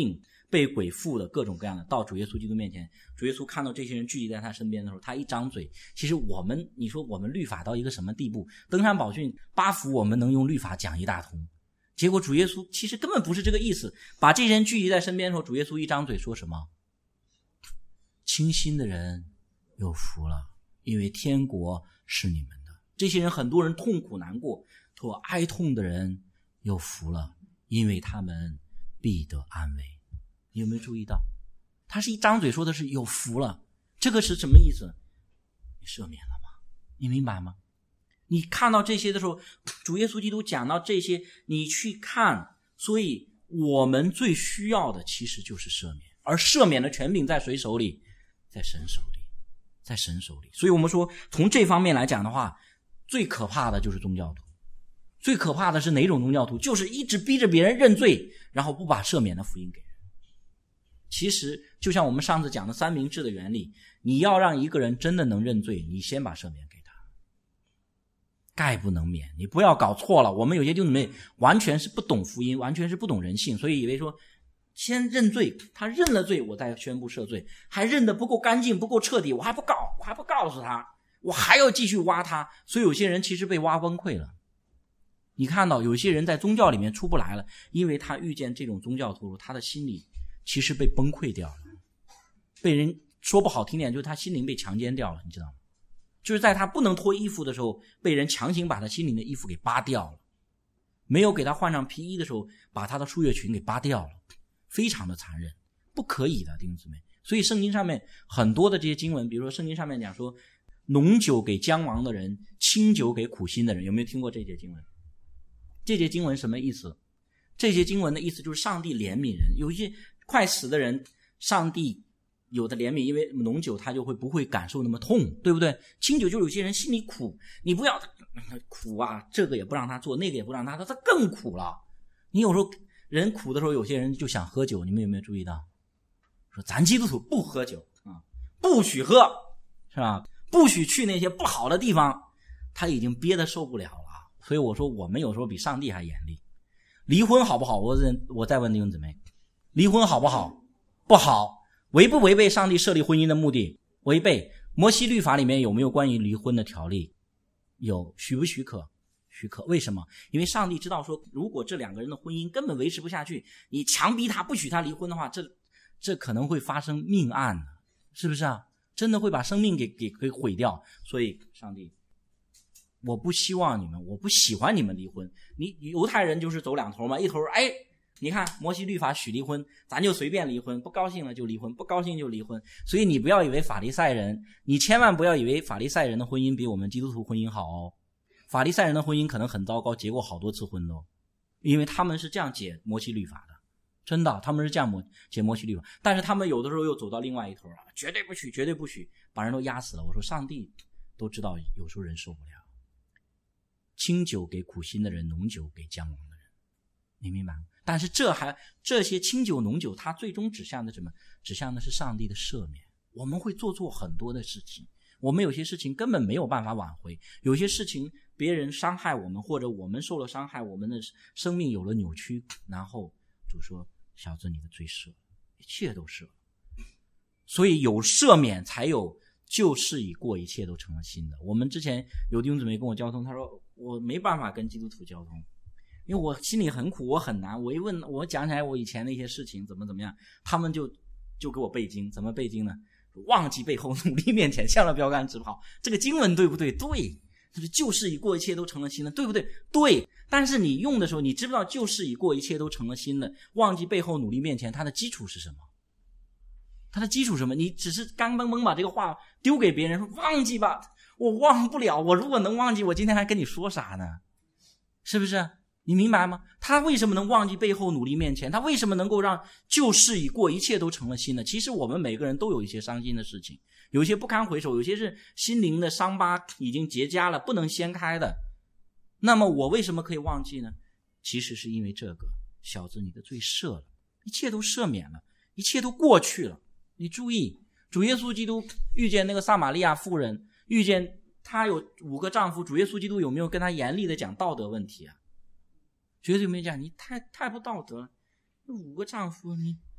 S3: 被鬼附的各种各样的，到主耶稣基督面前，主耶稣看到这些人聚集在他身边的时候，他一张嘴，其实我们你说我们律法到一个什么地步，登山宝训八福我们能用律法讲一大通，结果主耶稣其实根本不是这个意思，把这些人聚集在身边的时候，主耶稣一张嘴说什么？清心的人有福了，因为天国是你们的。这些人很多人痛苦难过，说哀痛的人有福了，因为他们必得安慰。你有没有注意到他是一张嘴说的是有福了，这个是什么意思？你赦免了吗？你明白吗？你看到这些的时候，主耶稣基督讲到这些，你去看，所以我们最需要的其实就是赦免，而赦免的权柄在谁手里？在神手里，在神手里。所以我们说从这方面来讲的话，最可怕的就是宗教徒。最可怕的是哪种宗教徒？就是一直逼着别人认罪，然后不把赦免的福音给人。其实就像我们上次讲的三明治的原理，你要让一个人真的能认罪，你先把赦免给他，概不能免。你不要搞错了，我们有些弟兄姊妹完全是不懂福音，完全是不懂人性，所以以为说先认罪，他认了罪我再宣布赦罪，还认得不够干净不够彻底，我还不告我还不告诉他，我还要继续挖他。所以有些人其实被挖崩溃了。你看到有些人在宗教里面出不来了，因为他遇见这种宗教徒，他的心里其实被崩溃掉了，被人说不好听点就是他心灵被强奸掉了，你知道吗？就是在他不能脱衣服的时候，被人强行把他心灵的衣服给扒掉了，没有给他换上皮衣的时候，把他的束月裙给扒掉了，非常的残忍，不可以的弟兄姊妹。所以圣经上面很多的这些经文，比如说圣经上面讲说浓酒给将亡的人，清酒给苦心的人，有没有听过这节经文？这节经文什么意思？这节经文的意思就是上帝怜悯人，有一些快死的人上帝有的怜悯，因为浓酒他就会不会感受那么痛，对不对？清酒就有些人心里苦，你不要苦啊，这个也不让他做，那个也不让他做，他更苦了。你有时候人苦的时候，有些人就想喝酒，你们有没有注意到？说咱基督徒不喝酒啊，不许喝，是吧？不许去那些不好的地方，他已经憋得受不了了。所以我说我们有时候比上帝还严厉。离婚好不好？我我再问弟兄姊妹，离婚好不好？不好。违不违背上帝设立婚姻的目的？违背。摩西律法里面有没有关于离婚的条例？有。许不许可？许可。为什么？因为上帝知道说，如果这两个人的婚姻根本维持不下去，你强逼他不许他离婚的话，这这可能会发生命案，是不是啊？真的会把生命给给给毁掉。所以上帝，我不希望你们，我不喜欢你们离婚。你犹太人就是走两头嘛，一头哎，你看摩西律法许离婚，咱就随便离婚，不高兴了就离婚，不高兴就离婚。所以你不要以为法利赛人，你千万不要以为法利赛人的婚姻比我们基督徒婚姻好哦。法利赛人的婚姻可能很糟糕，结过好多次婚哦，因为他们是这样解摩西律法的，真的，他们是这样解摩西律法。但是他们有的时候又走到另外一头了，绝对不许，绝对不许，把人都压死了。我说上帝都知道，有时候人受不了。清酒给苦心的人，浓酒给将亡的人，你明白吗？但是这还这些清酒浓酒，它最终指向的什么？指向的是上帝的赦免。我们会做错很多的事情，我们有些事情根本没有办法挽回，有些事情别人伤害我们，或者我们受了伤害，我们的生命有了扭曲，然后主说小子你的罪赦，一切都赦。所以有赦免才有旧事已过，一切都成了新的。我们之前有弟兄姊妹跟我交通，他说我没办法跟基督徒交通，因为我心里很苦，我很难。我一问，我讲起来我以前的一些事情怎么怎么样，他们就就给我背经。怎么背经呢？忘记背后，努力面前，向着标杆直跑。这个经文对不对？对。就是旧事已过，一切都成了新的，对不对？对。但是你用的时候，你知不知道旧事已过，一切都成了新的？忘记背后，努力面前，它的基础是什么？它的基础是什么？你只是干蹦蹦把这个话丢给别人，说忘记吧，我忘不了。我如果能忘记，我今天还跟你说啥呢？是不是？你明白吗？他为什么能忘记背后，努力面前？他为什么能够让旧事已过，一切都成了新的？其实我们每个人都有一些伤心的事情，有些不堪回首，有些是心灵的伤疤已经结痂了，不能掀开的。那么我为什么可以忘记呢？其实是因为这个，小子你的罪赦了，一切都赦免了，一切都过去了。你注意，主耶稣基督遇见那个撒玛利亚妇人，遇见他有五个丈夫，主耶稣基督有没有跟他严厉的讲道德问题啊？绝对没讲，你太太不道德了，五个丈夫，你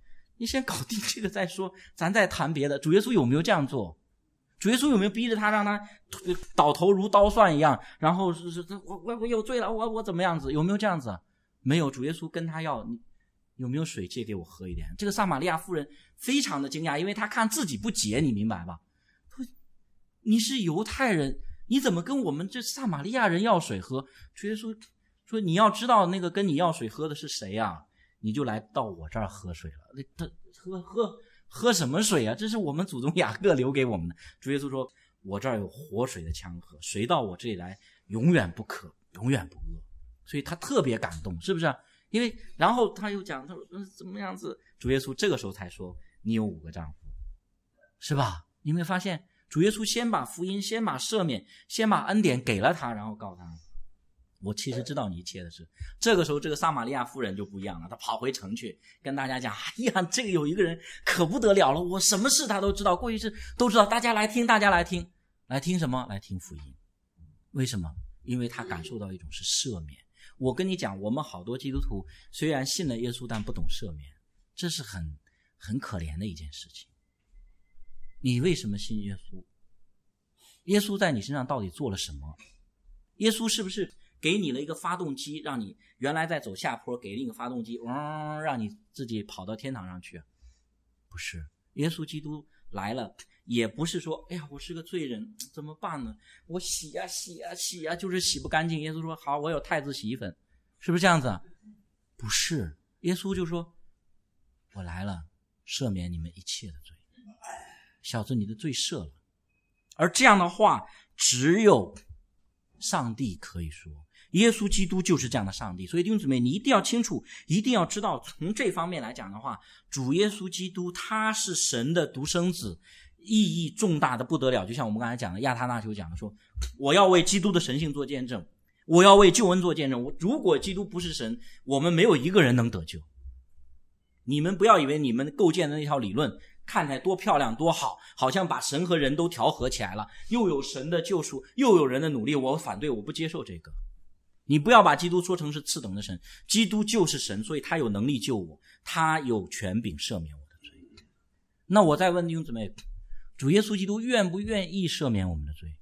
S3: 你先搞定这个再说，咱再谈别的。主耶稣有没有这样做？主耶稣有没有逼着他让他倒头如刀蒜一样，然后是是我我我有罪了，我我怎么样子？有没有这样子？没有。主耶稣跟他要，你有没有水借给我喝一点？这个撒玛利亚妇人非常的惊讶，因为他看自己不洁，你明白吧？你是犹太人，你怎么跟我们这撒玛利亚人要水喝？主耶稣说，你要知道那个跟你要水喝的是谁啊，你就来到我这儿喝水了。他喝喝喝什么水啊？这是我们祖宗雅各留给我们的。主耶稣说，我这儿有活水的江河，谁到我这里来永远不渴，永远不饿。所以他特别感动，是不是？因为然后他又讲，他说、嗯、怎么样子？主耶稣这个时候才说，你有五个丈夫，是吧？你有没有发现主耶稣先把福音，先把赦免，先把恩典给了他，然后告诉他，我其实知道你一切的事。这个时候这个撒玛利亚妇人就不一样了，她跑回城去跟大家讲，哎呀，这个有一个人可不得了了，我什么事他都知道，过去是都知道，大家来听，大家来听，来听什么？来听福音。为什么？因为他感受到一种是赦免。我跟你讲，我们好多基督徒虽然信了耶稣，但不懂赦免，这是很很可怜的一件事情。你为什么信耶稣？耶稣在你身上到底做了什么？耶稣是不是给你了一个发动机，让你原来在走下坡，给另一个发动机，嗯，让你自己跑到天堂上去？不是，耶稣基督来了，也不是说，哎呀，我是个罪人，怎么办呢？我洗呀洗呀洗呀，就是洗不干净。耶稣说，好，我有太子洗衣粉，是不是这样子？不是，耶稣就说，我来了，赦免你们一切的罪，小子，你的罪赦了。而这样的话，只有上帝可以说，耶稣基督就是这样的上帝。所以弟兄姊妹，你一定要清楚，一定要知道，从这方面来讲的话，主耶稣基督他是神的独生子，意义重大的不得了。就像我们刚才讲的，亚他那修讲的说，我要为基督的神性做见证，我要为救恩做见证。如果基督不是神，我们没有一个人能得救。你们不要以为你们构建的那套理论看起来多漂亮多好，好像把神和人都调和起来了，又有神的救赎，又有人的努力。我反对，我不接受这个。你不要把基督说成是次等的神，基督就是神，所以他有能力救我，他有权柄赦免我的罪。那我再问弟兄姊妹，主耶稣基督愿不愿意赦免我们的罪？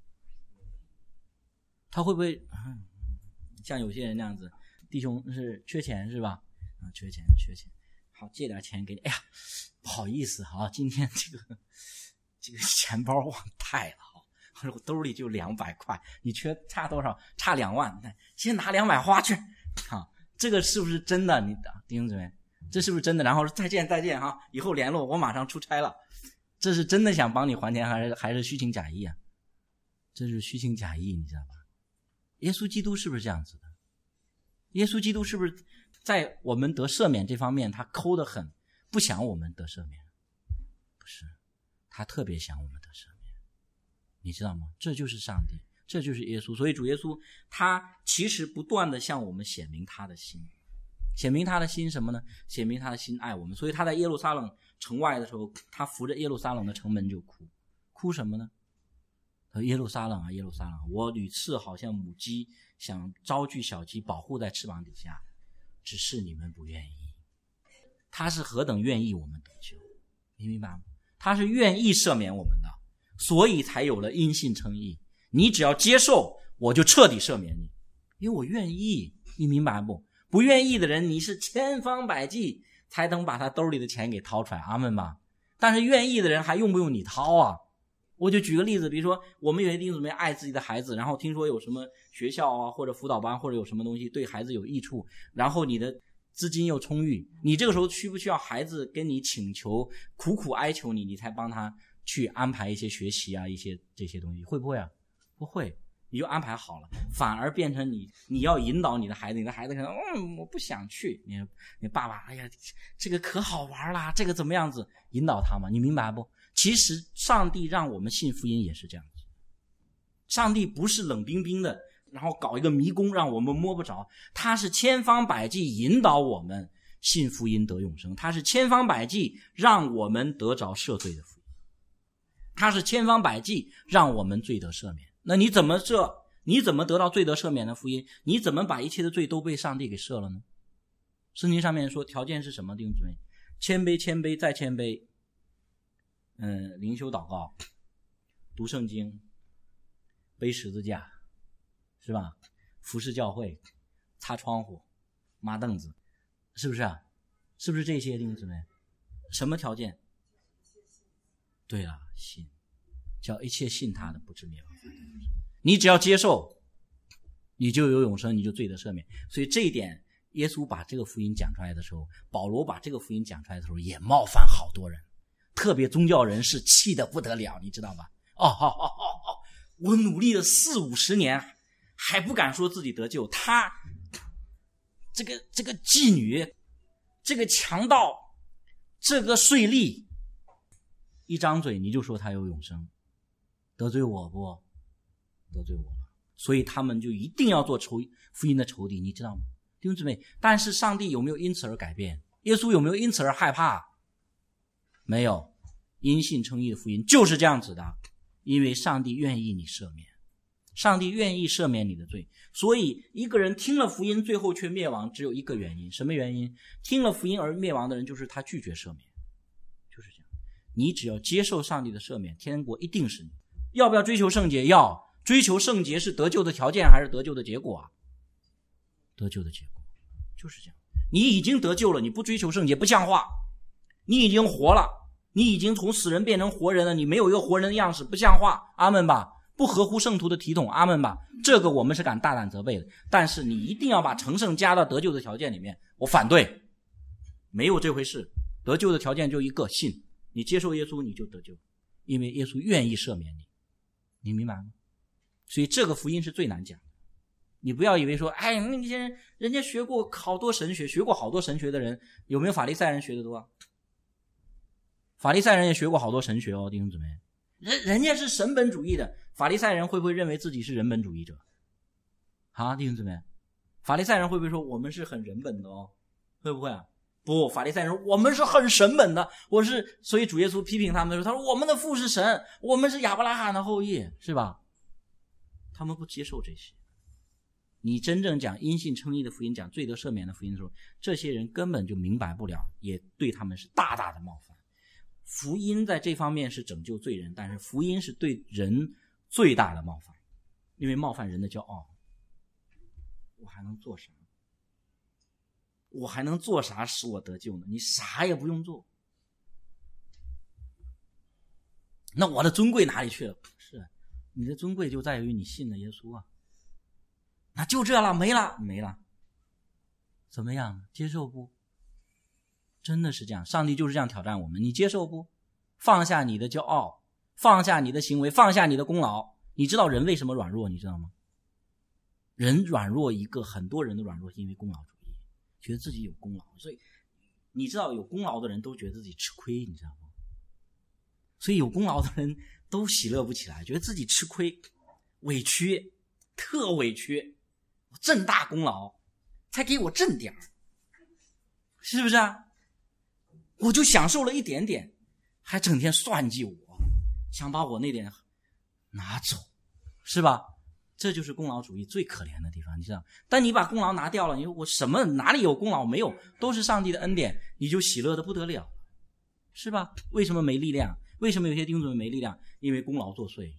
S3: 他会不会、嗯、像有些人那样子，弟兄是缺钱是吧？啊，缺钱缺钱，好，借点钱给你。哎呀，不好意思啊，今天这个这个钱包忘带了，我兜里就两百块，你缺差多少？差两万，先拿两百花去。啊，这个是不是真的？你弟兄姊妹，这是不是真的？然后再见再见哈，以后联络，我马上出差了。这是真的想帮你还钱，还是还是虚情假意啊？这是虚情假意，你知道吧？耶稣基督是不是这样子的？耶稣基督是不是在我们得赦免这方面他抠得很，不想我们得赦免？不是，他特别想我们得赦免，你知道吗？这就是上帝，这就是耶稣。所以主耶稣他其实不断的向我们显明他的心，显明他的心什么呢？显明他的心爱我们。所以他在耶路撒冷城外的时候，他扶着耶路撒冷的城门就哭，哭什么呢？耶路撒冷啊，耶路撒冷，我屡次好像母鸡想招聚小鸡保护在翅膀底下，只是你们不愿意。他是何等愿意我们得救，你明白吗？他是愿意赦免我们的，所以才有了因信称义。你只要接受，我就彻底赦免你，因为我愿意，你明白不？不愿意的人，你是千方百计才能把他兜里的钱给掏出来，阿们吧。但是愿意的人还用不用你掏啊？我就举个例子，比如说我们有些弟兄姊妹爱自己的孩子，然后听说有什么学校啊或者辅导班或者有什么东西对孩子有益处，然后你的资金又充裕，你这个时候需不需要孩子跟你请求，苦苦哀求你，你才帮他去安排一些学习啊，一些这些东西，会不会啊？不会，你就安排好了，反而变成你你要引导你的孩子，你的孩子可能嗯我不想去，你你爸爸哎呀这个可好玩啦，这个怎么样子，引导他嘛，你明白不？其实上帝让我们信福音也是这样子，上帝不是冷冰冰的然后搞一个迷宫让我们摸不着，他是千方百计引导我们信福音得永生，他是千方百计让我们得着赦罪的福音，他是千方百计让我们罪得赦免。那你怎么这你怎么得到罪得赦免的福音？你怎么把一切的罪都被上帝给赦了呢？圣经上面说条件是什么？弟兄姊妹， 谦卑谦卑再谦卑，嗯，灵修祷告，读圣经，背十字架，是吧？服侍教会，擦窗户，抹凳子，是不是啊？是不是这些弟兄姊妹？什么条件？对了，信，叫一切信他的不至灭亡。你只要接受，你就有永生，你就罪得赦免。所以这一点，耶稣把这个福音讲出来的时候，保罗把这个福音讲出来的时候，也冒犯好多人，特别宗教人士气得不得了，你知道吧？哦哦哦哦哦，我努力了四五十年，还不敢说自己得救。他这个这个妓女，这个强盗，这个税吏，一张嘴你就说他有永生，得罪我不？得罪我了。所以他们就一定要做仇福音的仇敌，你知道吗？弟兄姊妹，但是上帝有没有因此而改变？耶稣有没有因此而害怕？没有。因信称义的福音就是这样子的，因为上帝愿意你赦免，上帝愿意赦免你的罪。所以一个人听了福音最后却灭亡，只有一个原因。什么原因？听了福音而灭亡的人就是他拒绝赦免，就是这样。你只要接受上帝的赦免，天国一定是你。要不要追求圣洁？要。追求圣洁是得救的条件还是得救的结果啊？得救的结果，就是这样。你已经得救了，你不追求圣洁不像话。你已经活了，你已经从死人变成活人了，你没有一个活人的样式，不像话。阿们吧，不合乎圣徒的体统。阿们吧，这个我们是敢大胆责备的。但是你一定要把成圣加到得救的条件里面，我反对，没有这回事。得救的条件就一个，信。你接受耶稣你就得救，因为耶稣愿意赦免你，你明白吗？所以这个福音是最难讲的。你不要以为说，哎，那些人人家学过好多神学，学过好多神学的人，有没有法利赛人学的多？法利赛人也学过好多神学哦，弟兄姊妹。人人家是神本主义的，法利赛人会不会认为自己是人本主义者？啊，弟兄姊妹，法利赛人会不会说我们是很人本的哦？会不会啊？不，法利赛人说我们是很神本的。我是，所以主耶稣批评他们的时候，他说我们的父是神，我们是亚伯拉罕的后裔，是吧？他们不接受这些。你真正讲因信称义的福音，讲罪得赦免的福音的时候，这些人根本就明白不了，也对他们是大大的冒犯。福音在这方面是拯救罪人，但是福音是对人最大的冒犯，因为冒犯人的骄傲。我还能做啥？我还能做啥使我得救呢？你啥也不用做。那我的尊贵哪里去了？是，你的尊贵就在于你信了耶稣啊。那就这了，没了，没了。怎么样？接受不？真的是这样，上帝就是这样挑战我们。你接受不？放下你的骄傲，放下你的行为，放下你的功劳。你知道人为什么软弱？你知道吗？人软弱，一个很多人的软弱是因为功劳主义，觉得自己有功劳。所以你知道有功劳的人都觉得自己吃亏，你知道吗？所以有功劳的人都喜乐不起来，觉得自己吃亏，委屈，特委屈。我挣大功劳才给我挣点儿，是不是啊？我就享受了一点点，还整天算计我，想把我那点拿走，是吧？这就是功劳主义最可怜的地方，你知道。但你把功劳拿掉了，你说我什么哪里有功劳？没有，都是上帝的恩典，你就喜乐的不得了，是吧？为什么没力量？为什么有些弟兄姊妹没力量？因为功劳作祟。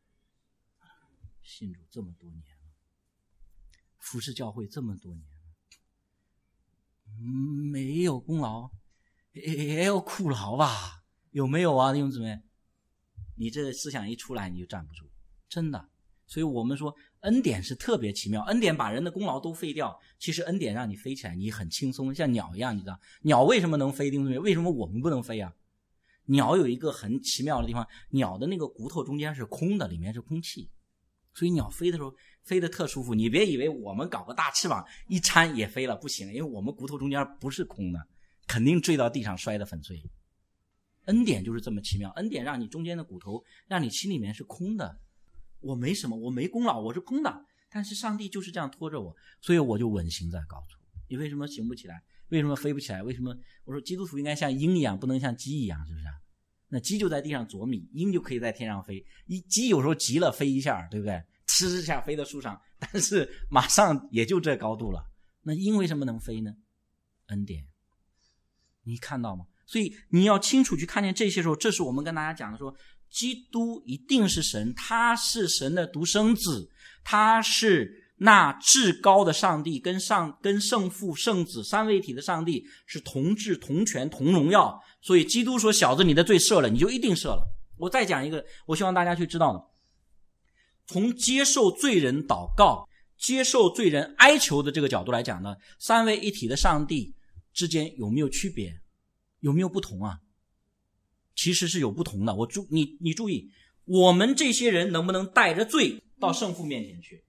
S3: 信主这么多年了，服侍教会这么多年了，没有功劳也有苦劳吧？有没有啊，弟兄姊妹？你这思想一出来你就站不住，真的。所以我们说恩典是特别奇妙，恩典把人的功劳都废掉，其实恩典让你飞起来，你很轻松，像鸟一样，你知道鸟为什么能飞？弟兄姊妹，为什么我们不能飞啊？鸟有一个很奇妙的地方，鸟的那个骨头中间是空的，里面是空气，所以鸟飞的时候飞得特舒服。你别以为我们搞个大翅膀一掺也飞了，不行，因为我们骨头中间不是空的，肯定坠到地上摔得粉碎。恩典就是这么奇妙，恩典让你中间的骨头，让你心里面是空的。我没什么，我没功劳，我是空的，但是上帝就是这样拖着我，所以我就稳行在高处。你为什么行不起来？为什么飞不起来？为什么？我说基督徒应该像鹰一样，不能像鸡一样，是不是？那鸡就在地上啄米，鹰就可以在天上飞。一鸡有时候急了飞一下，对不对？呲一下飞到树上，但是马上也就这高度了。那鹰为什么能飞呢？恩典。你看到吗？ 所以你要清楚去看见这些时候，这是我们跟大家讲的说，基督一定是神，他是神的独生子，他是那至高的上帝，跟上跟圣父圣子三位一体的上帝是同治同权同荣耀。所以基督说小子你的罪赦了，你就一定赦了。我再讲一个我希望大家去知道的，从接受罪人祷告接受罪人哀求的这个角度来讲呢，三位一体的上帝之间有没有区别，有没有不同啊？其实是有不同的。我注你你注意，我们这些人能不能带着罪到圣父面前去？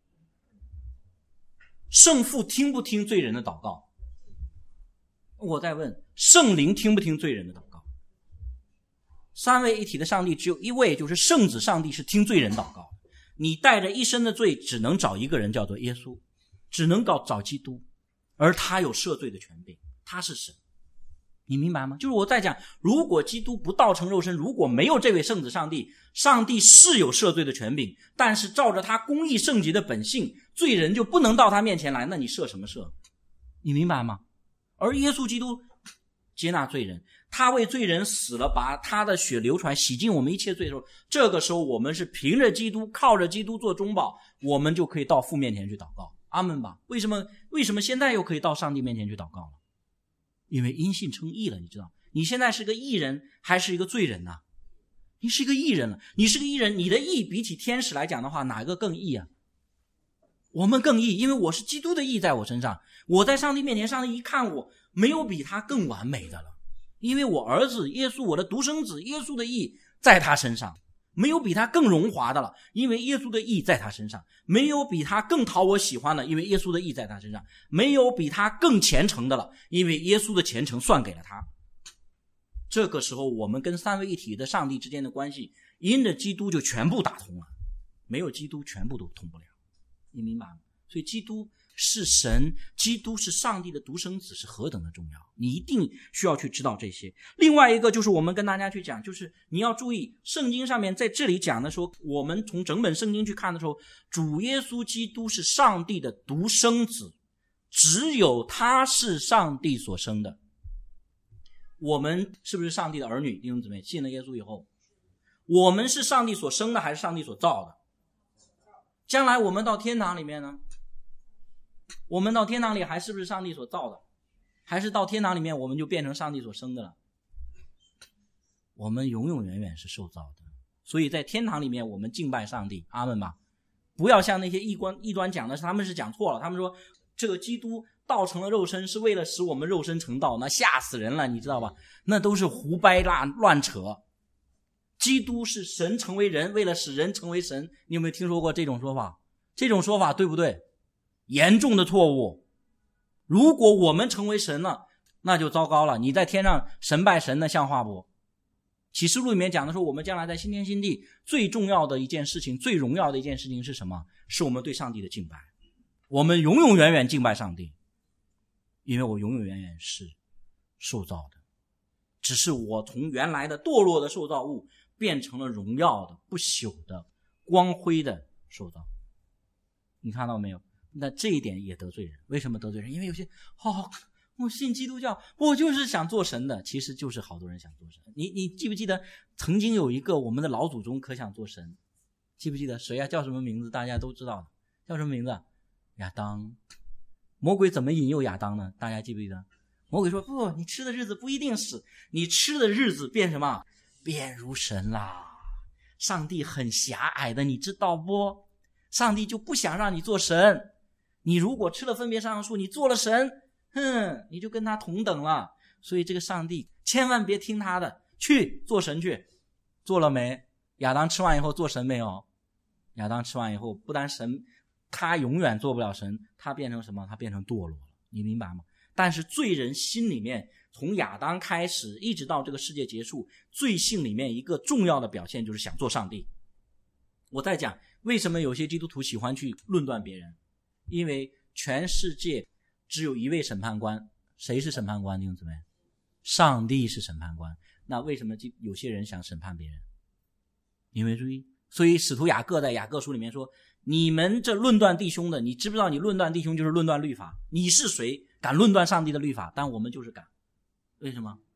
S3: 圣父听不听罪人的祷告？我再问，圣灵听不听罪人的祷告？三位一体的上帝只有一位，就是圣子上帝是听罪人祷告。你带着一身的罪只能找一个人，叫做耶稣，只能找找基督，而他有赦罪的权柄，他是神。你明白吗？就是我在讲，如果基督不道成肉身，如果没有这位圣子上帝，上帝是有赦罪的权柄，但是照着他公义圣洁的本性，罪人就不能到他面前来，那你赦什么赦？你明白吗？而耶稣基督接纳罪人，他为罪人死了，把他的血流出来，洗净我们一切罪的时候，这个时候我们是凭着基督，靠着基督做中保，我们就可以到父面前去祷告。阿们吧。为什么为什么现在又可以到上帝面前去祷告了？因为因信称义了。你知道你现在是个义人还是一个罪人呢？你是一个义人了，你是个义人，你的义比起天使来讲的话，哪个更义啊？我们更义，因为我是基督的义在我身上，我在上帝面前，上帝一看我，没有比他更完美的了，因为我儿子耶稣，我的独生子耶稣的义在他身上，没有比他更荣华的了，因为耶稣的义在他身上，没有比他更讨我喜欢的，因为耶稣的义在他身上，没有比他更虔诚的了，因为耶稣的虔诚算给了他。这个时候我们跟三位一体的上帝之间的关系，因着基督就全部打通了，没有基督全部都通不了。你明白吗？所以基督是神，基督是上帝的独生子，是何等的重要，你一定需要去知道这些。另外一个就是我们跟大家去讲，就是你要注意圣经上面在这里讲的时候，我们从整本圣经去看的时候，主耶稣基督是上帝的独生子，只有他是上帝所生的。我们是不是上帝的儿女？弟兄姊妹，信了耶稣以后，我们是上帝所生的还是上帝所造的？将来我们到天堂里面呢，我们到天堂里还是不是上帝所造的？还是到天堂里面我们就变成上帝所生的了？我们永永远远是受造的，所以在天堂里面我们敬拜上帝。阿们吧。不要像那些异端异端讲的，他们是讲错了，他们说这个基督道成了肉身是为了使我们肉身成道，那吓死人了，你知道吧？那都是胡掰乱乱扯。基督是神成为人，为了使人成为神。你有没有听说过这种说法？这种说法对不对？严重的错误。如果我们成为神了，那就糟糕了，你在天上神拜神，那像话不？启示录里面讲的说，我们将来在新天新地最重要的一件事情，最荣耀的一件事情是什么？是我们对上帝的敬拜。我们永永远远敬拜上帝，因为我永永远远是受造的，只是我从原来的堕落的受造物变成了荣耀的、不朽的、光辉的受造。你看到没有？那这一点也得罪人。为什么得罪人？因为有些哦，我信基督教，我就是想做神的，其实就是好多人想做神。你你记不记得曾经有一个我们的老祖宗可想做神？记不记得谁啊？叫什么名字？大家都知道的，叫什么名字？亚当。魔鬼怎么引诱亚当呢？大家记不记得？魔鬼说，不，你吃的日子不一定死，你吃的日子变什么？变如神啦。上帝很狭隘的，你知道不？上帝就不想让你做神。你如果吃了分别善恶树，你做了神，哼，你就跟他同等了。所以这个上帝千万别听他的，去做神去。做了没？亚当吃完以后做神没有？亚当吃完以后，不但神他永远做不了神，他变成什么？他变成堕落了。你明白吗？但是罪人心里面，从亚当开始一直到这个世界结束，罪性里面一个重要的表现就是想做上帝。我在讲为什么有些基督徒喜欢去论断别人，因为全世界只有一位审判官。谁是审判官？弟兄姊妹，上帝是审判官。那为什么有些人想审判别人？你们注意，所以使徒雅各在雅各书里面说，你们这论断弟兄的，你知不知道你论断弟兄就是论断律法？你是谁敢论断上帝的律法？但我们就是敢。为什么？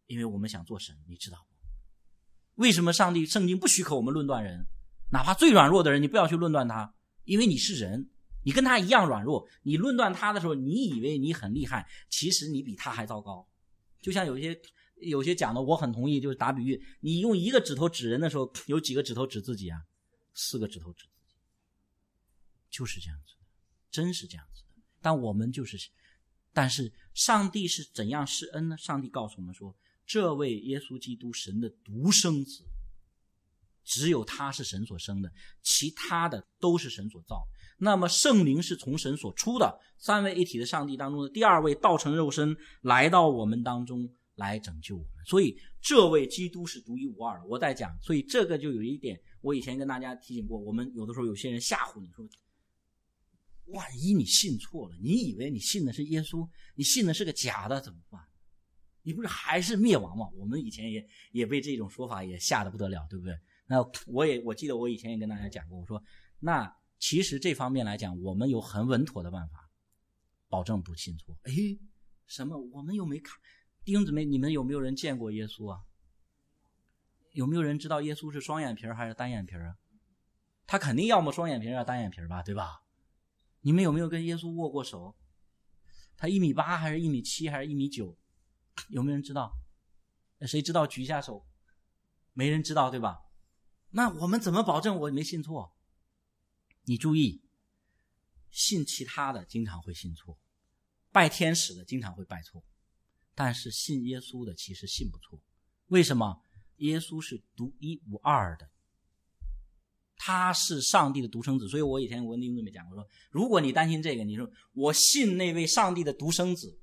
S3: 因为我们想做神，你知道不？为什么上帝圣经不许可我们论断人？哪怕最软弱的人，你不要去论断他，因为你是人，你跟他一样软弱。你论断他的时候，你以为你很厉害，其实你比他还糟糕。就像有些有些讲的，我很同意，就是打比喻，你用一个指头指人的时候，有几个指头指自己啊？四个指头指自己，就是这样子的，真是这样子的。但我们就是，但是上帝是怎样施恩呢？上帝告诉我们说，这位耶稣基督神的独生子，只有他是神所生的，其他的都是神所造。那么圣灵是从神所出的，三位一体的上帝当中的第二位道成肉身来到我们当中来拯救我们。所以这位基督是独一无二的。我在讲，所以这个就有一点，我以前跟大家提醒过，我们有的时候有些人吓唬你说，万一你信错了，你以为你信的是耶稣，你信的是个假的怎么办？你不是还是灭亡吗？我们以前也也被这种说法也吓得不得了，对不对？那我也我记得我以前也跟大家讲过，我说那其实这方面来讲，我们有很稳妥的办法，保证不信错。诶，什么？我们又没看。弟兄姊妹，你们有没有人见过耶稣啊？有没有人知道耶稣是双眼皮还是单眼皮啊？他肯定要么双眼皮要单眼皮吧，对吧？你们有没有跟耶稣握过手？他一米八还是一米七还是一米九？有没有人知道？谁知道举一下手？没人知道，对吧？那我们怎么保证我没信错？你注意，信其他的经常会信错，拜天使的经常会拜错，但是信耶稣的其实信不错。为什么？耶稣是独一无二的，他是上帝的独生子。所以我以前我跟弟兄姊妹讲过说，如果你担心这个，你说我信那位上帝的独生子，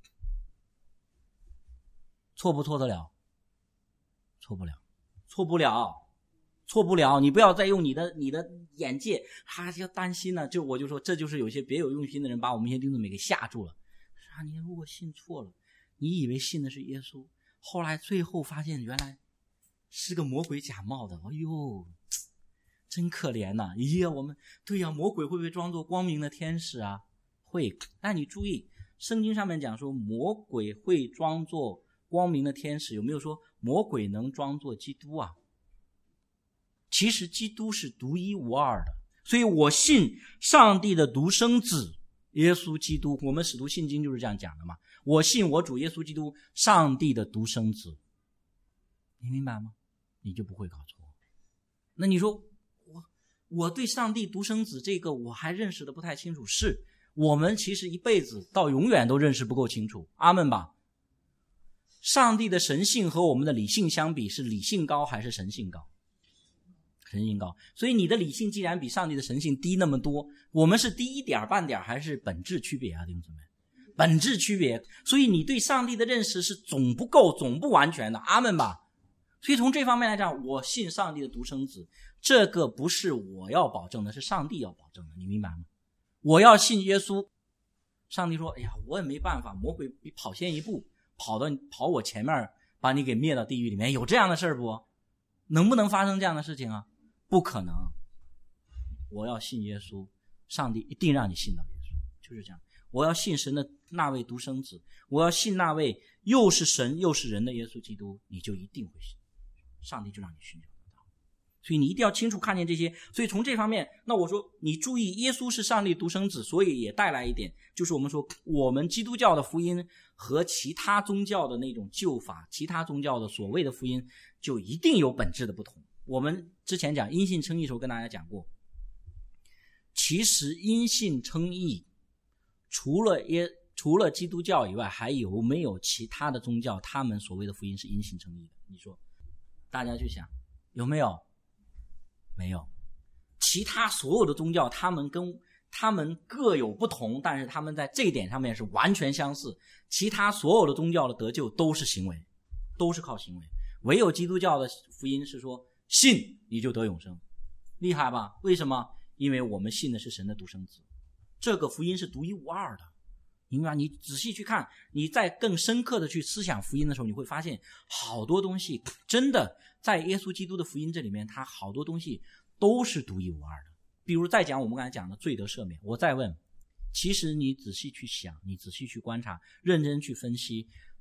S3: 错不错得了？错不了，错不了，错不了。你不要再用你的你的眼界，他就担心呢。就我就说，这就是有些别有用心的人把我们一些弟兄姊妹给吓住了。啊，你如果信错了，你以为信的是耶稣，后来最后发现原来是个魔鬼假冒的。哎呦，真可怜呐！咦呀，我们对呀，魔鬼会不会装作光明的天使啊？会。但你注意，圣经上面讲说魔鬼会装作光明的天使，有没有说魔鬼能装作基督啊？其实基督是独一无二的，所以我信上帝的独生子耶稣基督。我们使徒信经就是这样讲的嘛，我信我主耶稣基督，上帝的独生子。你明白吗？你就不会搞错。那你说我我对上帝独生子这个我还认识的不太清楚，是我们其实一辈子到永远都认识不够清楚。阿们吧。上帝的神性和我们的理性相比，是理性高还是神性高？神性高。所以你的理性既然比上帝的神性低那么多，我们是低一点半点还是本质区别啊？弟兄姊妹，本质区别。所以你对上帝的认识是总不够总不完全的。阿们吧。所以从这方面来讲，我信上帝的独生子，这个不是我要保证的，是上帝要保证的，你明白吗？我要信耶稣，上帝说哎呀，我也没办法，魔鬼比跑先一步跑到跑我前面，把你给灭到地狱里面，有这样的事不？能不能发生这样的事情啊？不可能。我要信耶稣，上帝一定让你信到耶稣，就是这样。我要信神的那位独生子，我要信那位又是神又是人的耶稣基督，你就一定会信，上帝就让你寻找得到。所以你一定要清楚看见这些。所以从这方面，那我说你注意，耶稣是上帝独生子，所以也带来一点，就是我们说我们基督教的福音和其他宗教的那种旧法，其他宗教的所谓的福音就一定有本质的不同。我们之前讲因信称义的时候跟大家讲过，其实因信称义除了耶除了基督教以外，还有没有其他的宗教他们所谓的福音是因信称义的？你说大家去想有没有？没有。其他所有的宗教他们跟他们各有不同，但是他们在这一点上面是完全相似。其他所有的宗教的得救都是行为，都是靠行为。唯有基督教的福音是说信你就得永生，厉害吧？为什么？因为我们信的是神的独生子，这个福音是独一无二的。明白？你仔细去看，你再更深刻的去思想福音的时候，你会发现好多东西真的在耶稣基督的福音这里面，它好多东西都是独一无二的。比如再讲我们刚才讲的罪得赦免，我再问，其实你仔细去想，你仔细去观察，认真去分析，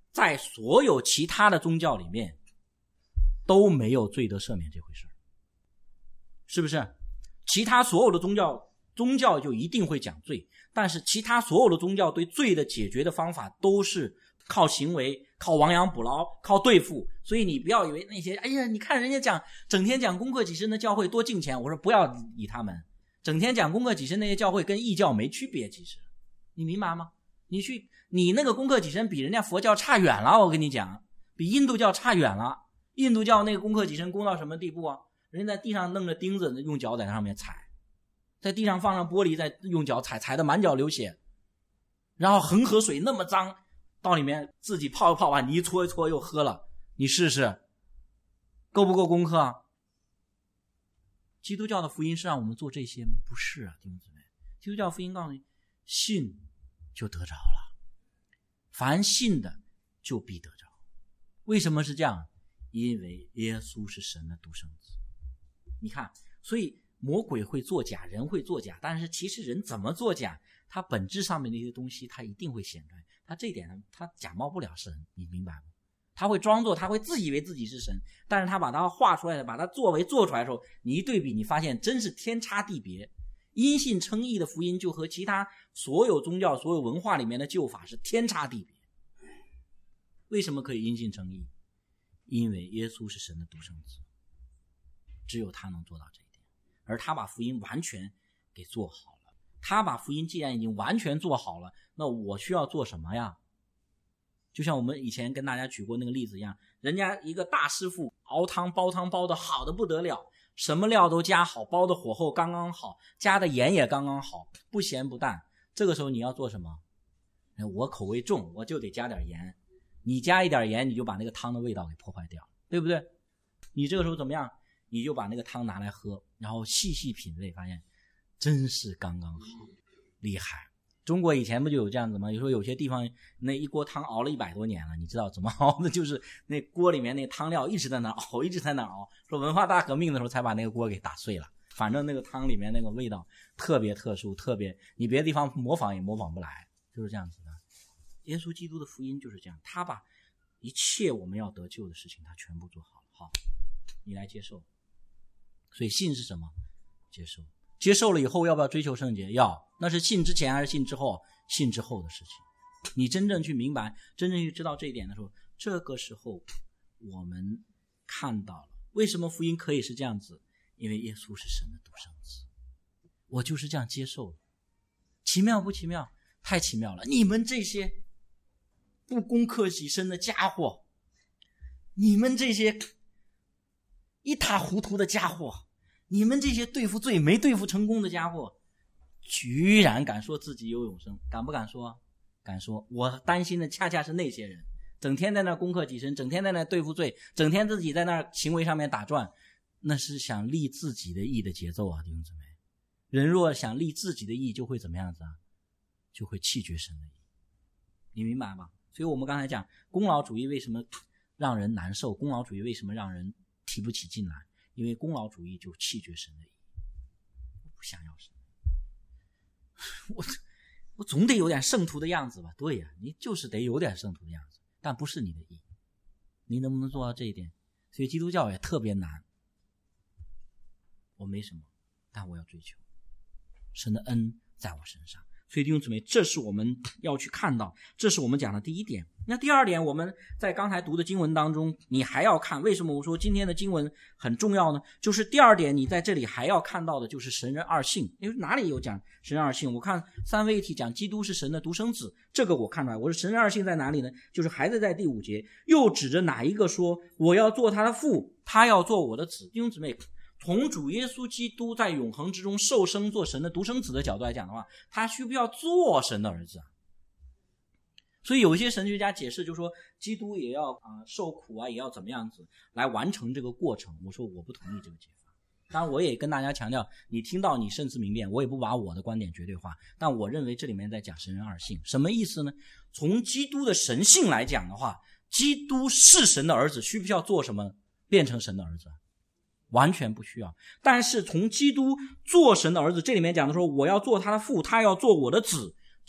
S3: 在所有其他的宗教里面都没有罪得赦免这回事，是不是？其他所有的宗教宗教就一定会讲罪，但是其他所有的宗教对罪的解决的方法都是靠行为，靠亡羊补牢，靠对付。所以你不要以为那些哎呀，你看人家讲整天讲攻克己身的教会多敬虔，我说不要理他们，整天讲攻克己身那些教会跟异教没区别，其实你明白吗？你去你那个攻克己身比人家佛教差远了，我跟你讲，比印度教差远了。印度教那个攻克己身攻到什么地步啊？人家在地上弄着钉子，用脚在上面踩，在地上放上玻璃，再用脚踩，踩得满脚流血，然后恒河水那么脏，到里面自己泡一泡，把泥搓一搓又喝了，你试试够不够功课啊？基督教的福音是让我们做这些吗？不是啊，弟兄姊妹，基督教福音告诉你，信就得着了，凡信的就必得着。为什么是这样？因为耶稣是神的独生子。你看，所以魔鬼会作假，人会作假，但是其实人怎么作假，他本质上面的一些东西他一定会显出来，他这一点他假冒不了神，你明白吗？他会装作，他会自以为自己是神，但是他把它画出来的，把它作为做出来的时候，你一对比，你发现真是天差地别。因信称义的福音就和其他所有宗教所有文化里面的救法是天差地别。为什么可以因信称义？因为耶稣是神的独生子，只有他能做到这一点，而他把福音完全给做好了。他把福音既然已经完全做好了，那我需要做什么呀？就像我们以前跟大家举过那个例子一样，人家一个大师傅熬汤煲汤煲的好的不得了，什么料都加好，煲的火候刚刚好，加的盐也刚刚好，不咸不淡。这个时候你要做什么？我口味重，我就得加点盐。你加一点盐，你就把那个汤的味道给破坏掉，对不对？你这个时候怎么样？你就把那个汤拿来喝，然后细细品味，发现真是刚刚好，厉害。中国以前不就有这样子吗？有时候有些地方那一锅汤熬了一百多年了，你知道怎么熬的？就是那锅里面那汤料一直在那熬，一直在那熬。说文化大革命的时候才把那个锅给打碎了。反正那个汤里面那个味道特别特殊，特别你别的地方模仿也模仿不来，就是这样子的。耶稣基督的福音就是这样，他把一切我们要得救的事情他全部做好了。好，你来接受。所以信是什么？接受。接受了以后要不要追求圣洁？要。那是信之前还是信之后？信之后的事情。你真正去明白，真正去知道这一点的时候，这个时候我们看到了为什么福音可以是这样子，因为耶稣是神的独生子。我就是这样接受了。奇妙不奇妙？太奇妙了。你们这些不攻克己身的家伙，你们这些一塌糊涂的家伙，你们这些对付罪没对付成功的家伙，居然敢说自己有永生，敢不敢说？敢说。我担心的恰恰是那些人，整天在那攻克己身，整天在那对付罪，整天自己在那行为上面打转，那是想立自己的义的节奏啊，弟兄姊妹。人若想立自己的义，就会怎么样子啊？就会弃绝神的义，你明白吗？所以我们刚才讲功劳主义为什么让人难受，功劳主义为什么让人提不起劲来，因为功劳主义就弃绝神的义。我不想要神，我我总得有点圣徒的样子吧？对呀，你就是得有点圣徒的样子，但不是你的义。你能不能做到这一点？所以基督教也特别难。我没什么，但我要追求神的恩在我身上。所以弟兄姊妹，这是我们要去看到，这是我们讲的第一点。那第二点，我们在刚才读的经文当中，你还要看，为什么我说今天的经文很重要呢？就是第二点，你在这里还要看到的就是神人二性。因为哪里有讲神人二性？我看三位一体讲基督是神的独生子，这个我看出来。我说神人二性在哪里呢？就是孩子在第五节，又指着哪一个说我要做他的父，他要做我的子。弟兄姊妹，从主耶稣基督在永恒之中受生做神的独生子的角度来讲的话，他需不要做神的儿子啊？所以有一些神学家解释就说基督也要、呃、受苦啊，也要怎么样子来完成这个过程。我说我不同意这个解法。当然我也跟大家强调，你听到你慎思明辨，我也不把我的观点绝对化，但我认为这里面在讲神人二性。什么意思呢？从基督的神性来讲的话，基督是神的儿子，需不需要做什么变成神的儿子？完全不需要。但是从基督做神的儿子，这里面讲的说我要做他的父，他要做我的子，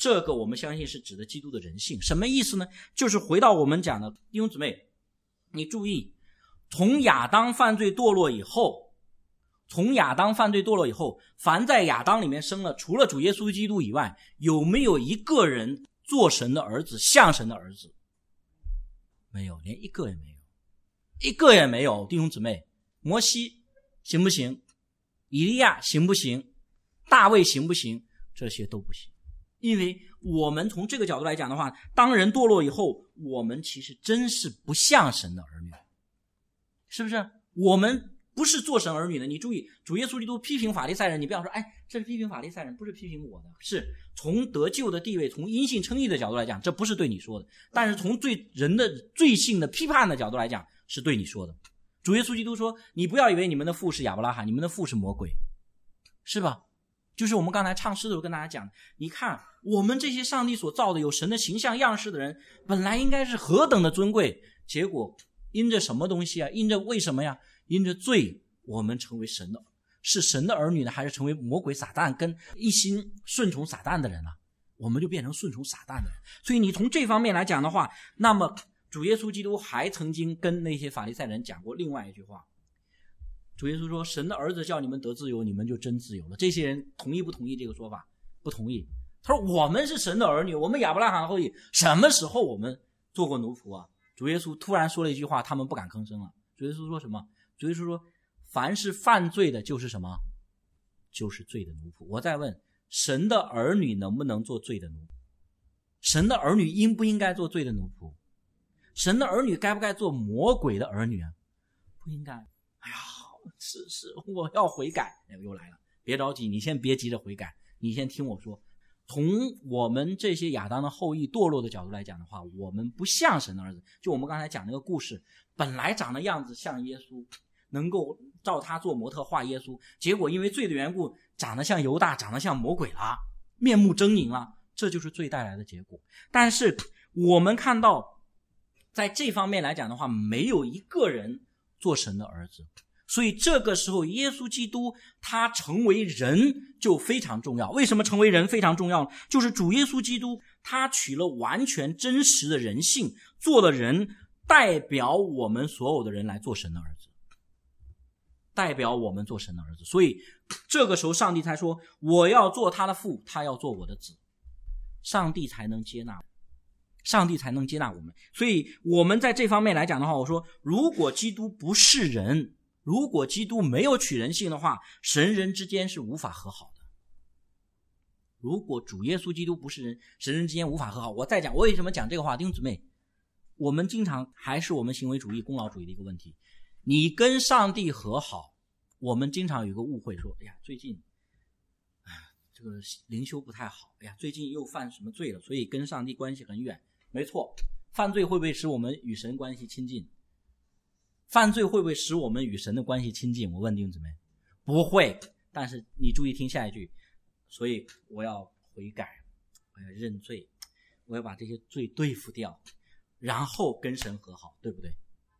S3: 这个我们相信是指的基督的人性。什么意思呢？就是回到我们讲的，弟兄姊妹，你注意，从亚当犯罪堕落以后，从亚当犯罪堕落以后，凡在亚当里面生了，除了主耶稣基督以外，有没有一个人做神的儿子，像神的儿子？没有，连一个也没有，一个也没有。弟兄姊妹，摩西行不行？以利亚行不行？大卫行不行？这些都不行。因为我们从这个角度来讲的话，当人堕落以后，我们其实真是不像神的儿女，是不是？我们不是做神儿女的。你注意，主耶稣基督批评法利赛人，你不要说哎，这是批评法利赛人，不是批评我的，是从得救的地位，从因信称义的角度来讲，这不是对你说的。但是从对人的罪性的批判的角度来讲，是对你说的。主耶稣基督说，你不要以为你们的父是亚伯拉罕，你们的父是魔鬼，是吧？就是我们刚才唱诗的时候跟大家讲，你看我们这些上帝所造的有神的形象样式的人，本来应该是何等的尊贵，结果因着什么东西啊？因着为什么呀？因着罪，我们成为神的，是神的儿女呢，还是成为魔鬼撒旦跟一心顺从撒旦的人呢？我们就变成顺从撒旦的人。所以你从这方面来讲的话，那么主耶稣基督还曾经跟那些法利赛人讲过另外一句话。主耶稣说，神的儿子叫你们得自由，你们就真自由了。这些人同意不同意这个说法？不同意。他说，我们是神的儿女，我们亚伯拉罕后裔，什么时候我们做过奴仆啊？主耶稣突然说了一句话，他们不敢吭声了。主耶稣说什么？主耶稣说，凡是犯罪的就是什么？就是罪的奴仆。我再问，神的儿女能不能做罪的奴仆？神的儿女应不应该做罪的奴仆？神的儿女该不该做魔鬼的儿女啊？不应该。哎呀，是是，我要悔改。哎，又来了，别着急，你先别急着悔改，你先听我说。从我们这些亚当的后裔堕落的角度来讲的话，我们不像神的儿子。就我们刚才讲那个故事，本来长的样子像耶稣，能够照他做模特画耶稣，结果因为罪的缘故，长得像犹大，长得像魔鬼了，面目狰狞了，这就是罪带来的结果。但是我们看到，在这方面来讲的话，没有一个人做神的儿子。所以这个时候耶稣基督他成为人就非常重要。为什么成为人非常重要？就是主耶稣基督他取了完全真实的人性，做了人，代表我们所有的人来做神的儿子，代表我们做神的儿子。所以这个时候上帝才说，我要做他的父，他要做我的子，上帝才能接纳上帝才能接纳我们。所以我们在这方面来讲的话，我说如果基督不是人，如果基督没有取人性的话，神人之间是无法和好的。如果主耶稣基督不是人，神人之间无法和好。我再讲，我为什么讲这个话？弟兄姊妹，我们经常还是我们行为主义、功劳主义的一个问题。你跟上帝和好，我们经常有一个误会，说哎呀，最近哎这个灵修不太好，哎呀，最近又犯什么罪了，所以跟上帝关系很远。没错，犯罪会不会使我们与神关系亲近？犯罪会不会使我们与神的关系亲近？我问弟兄姊妹，不会。但是你注意听下一句，所以我要悔改，我要认罪，我要把这些罪对付掉，然后跟神和好，对不对？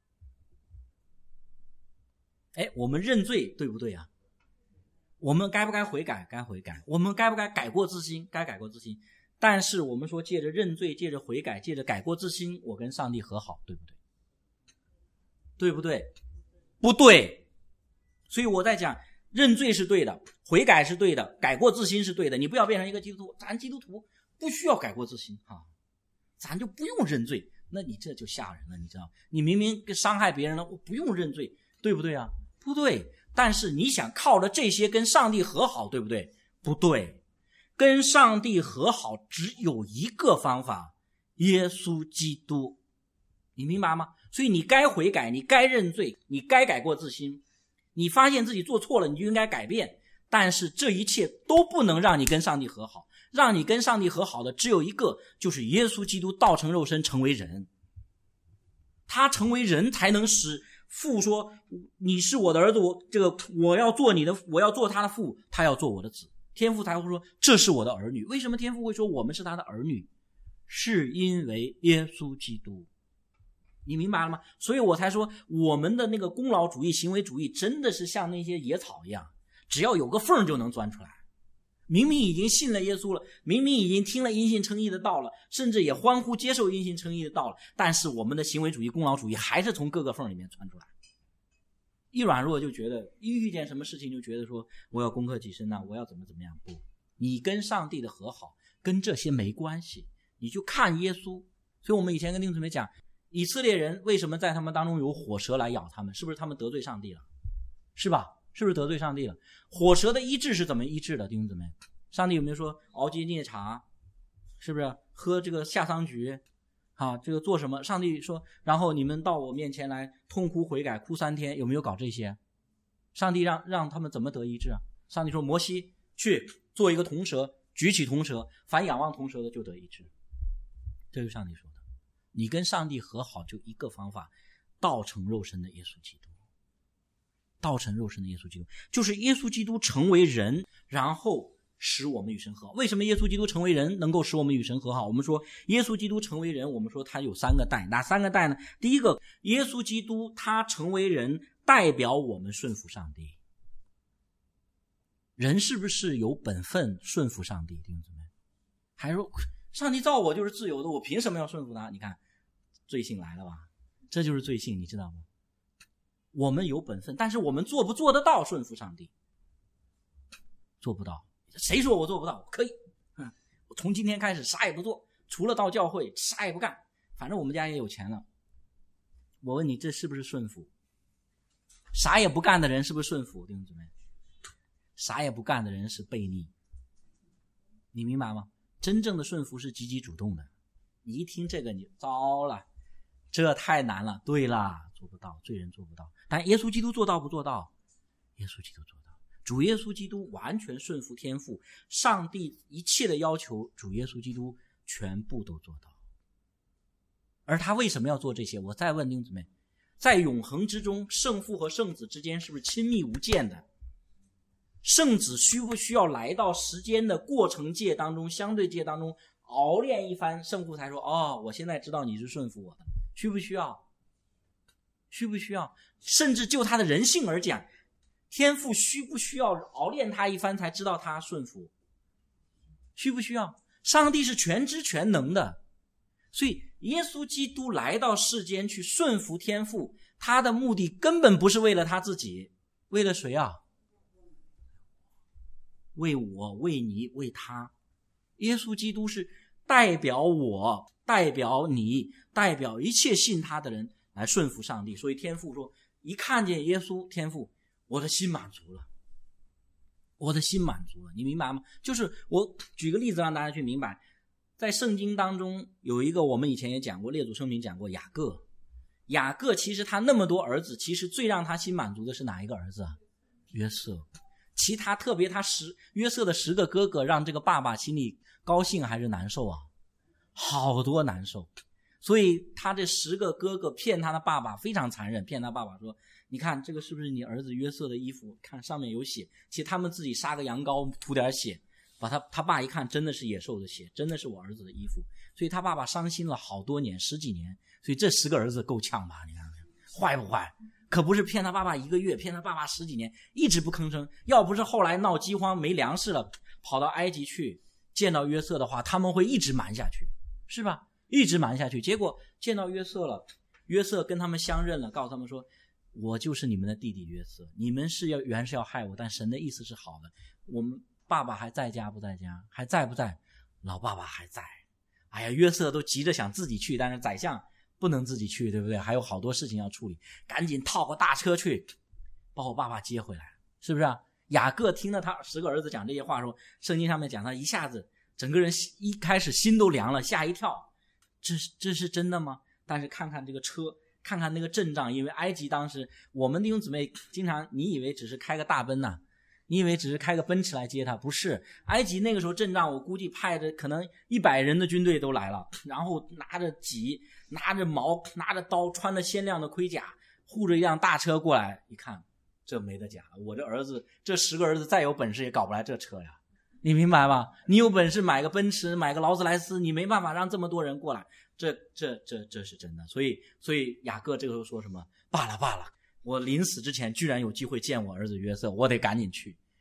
S3: 哎，我们认罪对不对啊？我们该不该悔改？该悔改。我们该不该改过自新？该改过自新。但是我们说借着认罪，借着悔改，借着改过自新，我跟上帝和好，对不对？对不对？不对。所以我在讲，认罪是对的，悔改是对的，改过自新是对的。你不要变成一个基督徒，咱基督徒不需要改过自新啊，咱就不用认罪。那你这就吓人了，你知道？你明明伤害别人了，我不用认罪，对不对啊？不对。但是你想靠着这些跟上帝和好，对不对？不对。跟上帝和好只有一个方法，耶稣基督。你明白吗？所以你该悔改，你该认罪，你该改过自新，你发现自己做错了，你就应该改变。但是这一切都不能让你跟上帝和好，让你跟上帝和好的只有一个，就是耶稣基督道成肉身成为人。他成为人才能使父说，你是我的儿子，我这个我要做你的，我要做他的父，他要做我的子。天父才会说，这是我的儿女。为什么天父会说我们是他的儿女？是因为耶稣基督。你明白了吗？所以我才说，我们的那个功劳主义、行为主义真的是像那些野草一样，只要有个缝就能钻出来， 明明已经信了耶稣了，明明已经听了因信称义的道了，甚至也欢呼接受因信称义的道了，但是我们的行为主义功劳主义还是从各个缝里面窜出来。一软弱就觉得一遇见什么事情就觉得说我要攻克己身呐、啊，我要怎么怎么样。不，你跟上帝的和好跟这些没关系，你就看耶稣。所以我们以前跟弟兄姊妹讲，以色列人为什么在他们当中有火蛇来咬他们，是不是他们得罪上帝了？是吧？是不是得罪上帝了？火蛇的医治是怎么医治的？弟兄姊妹，上帝有没有说熬金叶茶，是不是喝这个夏桑菊啊，这个做什么？上帝说然后你们到我面前来痛哭悔改，哭三天，有没有搞这些？上帝让让他们怎么得医治啊？上帝说摩西去做一个铜蛇，举起铜蛇，凡仰望铜蛇的就得医治。这是上帝说的。你跟上帝和好就一个方法，道成肉身的耶稣基督。道成肉身的耶稣基督，就是耶稣基督成为人，然后使我们与神和好。为什么耶稣基督成为人能够使我们与神和好？我们说耶稣基督成为人，我们说他有三个代。哪三个代呢？第一个，耶稣基督他成为人，代表我们顺服上帝。人是不是有本分顺服上帝？弟兄姊妹，还说上帝造我就是自由的，我凭什么要顺服他？你看罪性来了吧？这就是罪性，你知道吗？我们有本分，但是我们做不做得到顺服上帝？做不到。谁说我做不到？可以，嗯，我从今天开始啥也不做，除了到教会啥也不干，反正我们家也有钱了。我问你，这是不是顺服？啥也不干的人是不是顺服？弟兄姊妹，啥也不干的人是悖逆。你明白吗？真正的顺服是积极主动的。你一听这个你糟了，这太难了。对啦，做不到，罪人做不到。但耶稣基督做到不做到？耶稣基督做到。主耶稣基督完全顺服天父，上帝一切的要求，主耶稣基督全部都做到。而他为什么要做这些？我再问弟兄姊妹，在永恒之中，圣父和圣子之间是不是亲密无间的？圣子需不需要来到时间的过程界当中，相对界当中熬练一番，圣父才说哦，我现在知道你是顺服我的？需不需要？需不需要？甚至就他的人性而讲，天父需不需要熬练他一番才知道他顺服？需不需要？上帝是全知全能的，所以耶稣基督来到世间去顺服天父，他的目的根本不是为了他自己，为了谁啊？为我，为你，为他。耶稣基督是代表我，代表你，代表一切信他的人来顺服上帝。所以天父说，一看见耶稣，天父，我的心满足了，我的心满足了。你明白吗？就是我举个例子让大家去明白，在圣经当中有一个我们以前也讲过，列祖生平讲过雅各。雅各其实他那么多儿子，其实最让他心满足的是哪一个儿子啊？约瑟。其他特别他十约瑟的十个哥哥让这个爸爸心里高兴还是难受啊？好多难受。所以他这十个哥哥骗他的爸爸非常残忍，骗他爸爸说，你看这个是不是你儿子约瑟的衣服，看上面有血。其实他们自己杀个羊羔涂点血，把他他爸一看真的是野兽的血，真的是我儿子的衣服。所以他爸爸伤心了好多年，十几年。所以这十个儿子够呛吧？你看坏不坏？可不是骗他爸爸一个月，骗他爸爸十几年，一直不吭声。要不是后来闹饥荒没粮食了，跑到埃及去见到约瑟的话，他们会一直瞒下去，是吧？一直瞒下去。结果见到约瑟了，约瑟跟他们相认了，告诉他们说，我就是你们的弟弟约瑟，你们是要原是要害我，但神的意思是好的。我们爸爸还在家不在家？还在不在？老爸爸还在。哎呀，约瑟都急着想自己去，但是宰相不能自己去，对不对？还有好多事情要处理，赶紧套个大车去把我爸爸接回来，是不是啊？雅各听了他十个儿子讲这些话说，圣经上面讲他一下子整个人一开始心都凉了，吓一跳，这这是真的吗？但是看看这个车，看看那个阵仗，因为埃及当时我们弟兄姊妹经常，你以为只是开个大奔呐、啊？你以为只是开个奔驰来接他？不是，埃及那个时候阵仗，我估计派着可能一百人的军队都来了，然后拿着戟，拿着矛，拿着刀，穿着鲜亮的盔甲，护着一辆大车过来。一看，这没得假，我这儿子，这十个儿子再有本事也搞不来这车呀！你明白吧？你有本事买个奔驰，买个劳斯莱斯，你没办法让这么多人过来。这这这这是真的。所以所以雅各这个时候说什么？罢了罢了，我临死之前居然有机会见我儿子约瑟，我得赶紧去。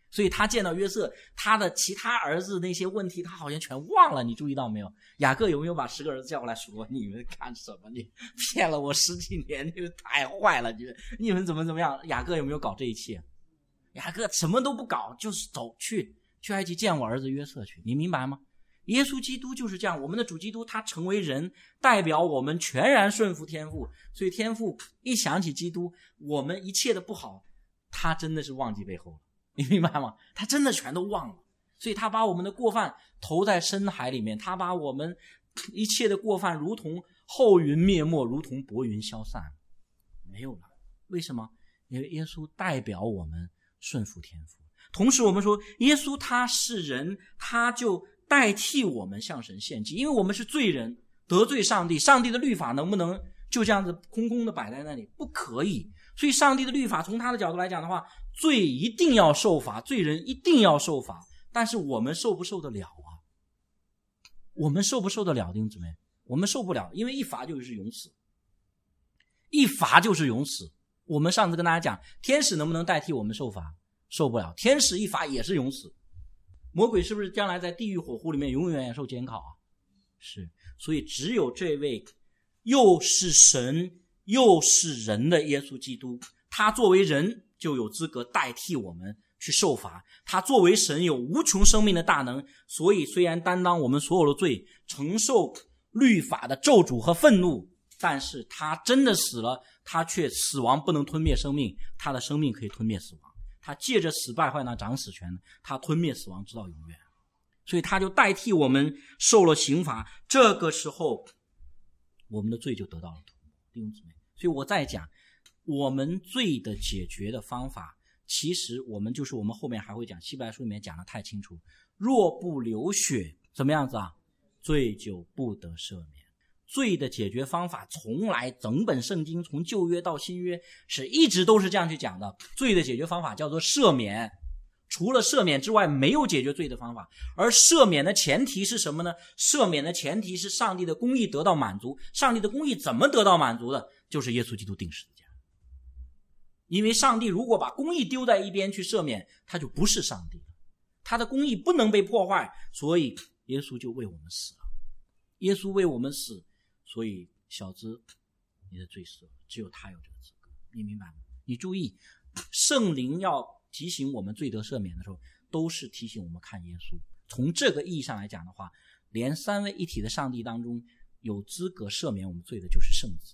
S3: 所以他见到约瑟，他的其他儿子那些问题他好像全忘了，你注意到没有？雅各有没有把十个儿子叫过来说，你们干什么？你骗了我十几年，你们太坏了，你们你们怎么怎么样？雅各有没有搞这一切？雅各什么都不搞，就是走去去埃及见我儿子约瑟去，你明白吗？耶稣基督就是这样，我们的主基督他成为人，代表我们全然顺服天父，所以天父一想起基督，我们一切的不好他真的是忘记背后了，你明白吗？他真的全都忘了，所以他把我们的过犯投在深海里面，他把我们一切的过犯如同后云灭没，如同薄云消散，没有了。为什么？因为耶稣代表我们顺服天父。同时我们说耶稣他是人，他就代替我们向神献祭，因为我们是罪人，得罪上帝，上帝的律法能不能就这样子空空的摆在那里？不可以。所以上帝的律法从他的角度来讲的话，罪一定要受罚，罪人一定要受罚，但是我们受不受得了啊？我们受不受得了，弟兄姊妹？我们受不了，因为一罚就是永死，一罚就是永死。我们上次跟大家讲，天使能不能代替我们受罚？受不了，天使一罚也是永死。魔鬼是不是将来在地狱火湖里面永远受监考啊？是，所以只有这位又是神又是人的耶稣基督，他作为人就有资格代替我们去受罚，他作为神有无穷生命的大能，所以虽然担当我们所有的罪，承受律法的咒诅和愤怒，但是他真的死了，他却死亡不能吞灭生命，他的生命可以吞灭死亡，他借着死败坏那掌死权，他吞灭死亡直到永远，所以他就代替我们受了刑罚，这个时候我们的罪就得到了涂抹，弟兄姊妹。所以我再讲，我们罪的解决的方法，其实我们就是我们后面还会讲，希伯来书里面讲得太清楚，若不流血怎么样子啊？罪就不得赦免。罪的解决方法从来整本圣经从旧约到新约是一直都是这样去讲的，罪的解决方法叫做赦免，除了赦免之外没有解决罪的方法。而赦免的前提是什么呢？赦免的前提是上帝的公义得到满足。上帝的公义怎么得到满足的？就是耶稣基督钉十字架。因为上帝如果把公义丢在一边去赦免，他就不是上帝了，他的公义不能被破坏，所以耶稣就为我们死了。耶稣为我们死，所以小子你的罪赦，只有他有这个资格，你明白吗？你注意，圣灵要提醒我们罪得赦免的时候，都是提醒我们看耶稣。从这个意义上来讲的话，连三位一体的上帝当中有资格赦免我们罪的就是圣子，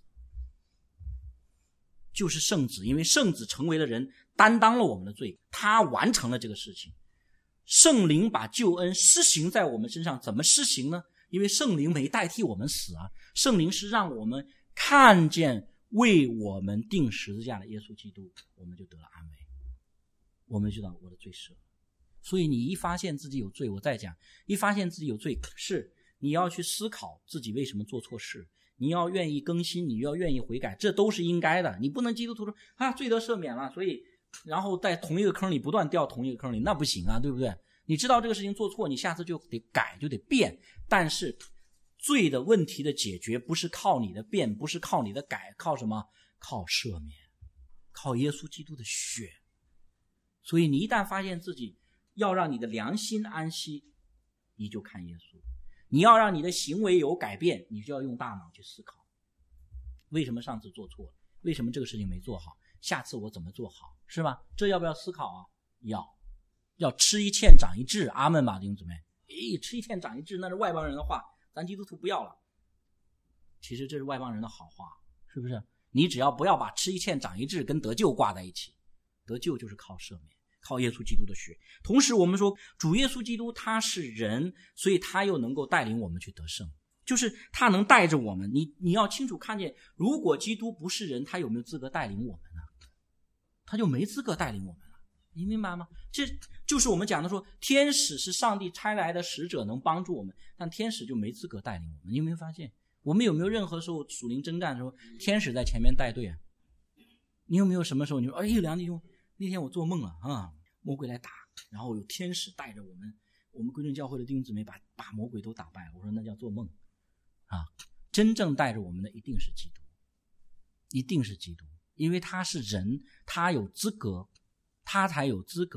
S3: 就是圣子，因为圣子成为了人，担当了我们的罪，他完成了这个事情。圣灵把救恩施行在我们身上，怎么施行呢？因为圣灵没代替我们死啊，圣灵是让我们看见为我们钉十字架的耶稣基督，我们就得了安慰，我们就知道我的罪赦了。所以你一发现自己有罪，我再讲，一发现自己有罪，是你要去思考自己为什么做错事，你要愿意更新，你要愿意悔改，这都是应该的。你不能基督徒说啊罪得赦免了，所以然后在同一个坑里不断掉同一个坑里，那不行啊，对不对？你知道这个事情做错，你下次就得改，就得变。但是罪的问题的解决不是靠你的变，不是靠你的改，靠什么？靠赦免，靠耶稣基督的血。所以你一旦发现自己要让你的良心安息，你就看耶稣。你要让你的行为有改变，你就要用大脑去思考，为什么上次做错了？为什么这个事情没做好？下次我怎么做好？是吧？这要不要思考啊？要。要吃一堑长一智，阿们吧，弟兄姊妹。诶，吃一堑长一智，那是外邦人的话，咱基督徒不要了。其实这是外邦人的好话，是不是？你只要不要把吃一堑长一智跟得救挂在一起，得救就是靠赦免，靠耶稣基督的血。同时我们说主耶稣基督他是人，所以他又能够带领我们去得胜，就是他能带着我们。你你要清楚看见，如果基督不是人，他有没有资格带领我们呢？他就没资格带领我们了，你明白吗？这就是我们讲的说，天使是上帝差来的使者，能帮助我们，但天使就没资格带领我们。你有没有发现，我们有没有任何时候属灵征战的时候，天使在前面带队啊？你有没有什么时候你说，哎，梁弟兄，那天我做梦了啊，魔鬼来打，然后有天使带着我们，我们归正教会的弟兄姊妹把把魔鬼都打败了。我说那叫做梦啊！真正带着我们的一定是基督，一定是基督，因为他是人，他有资格，他才有资格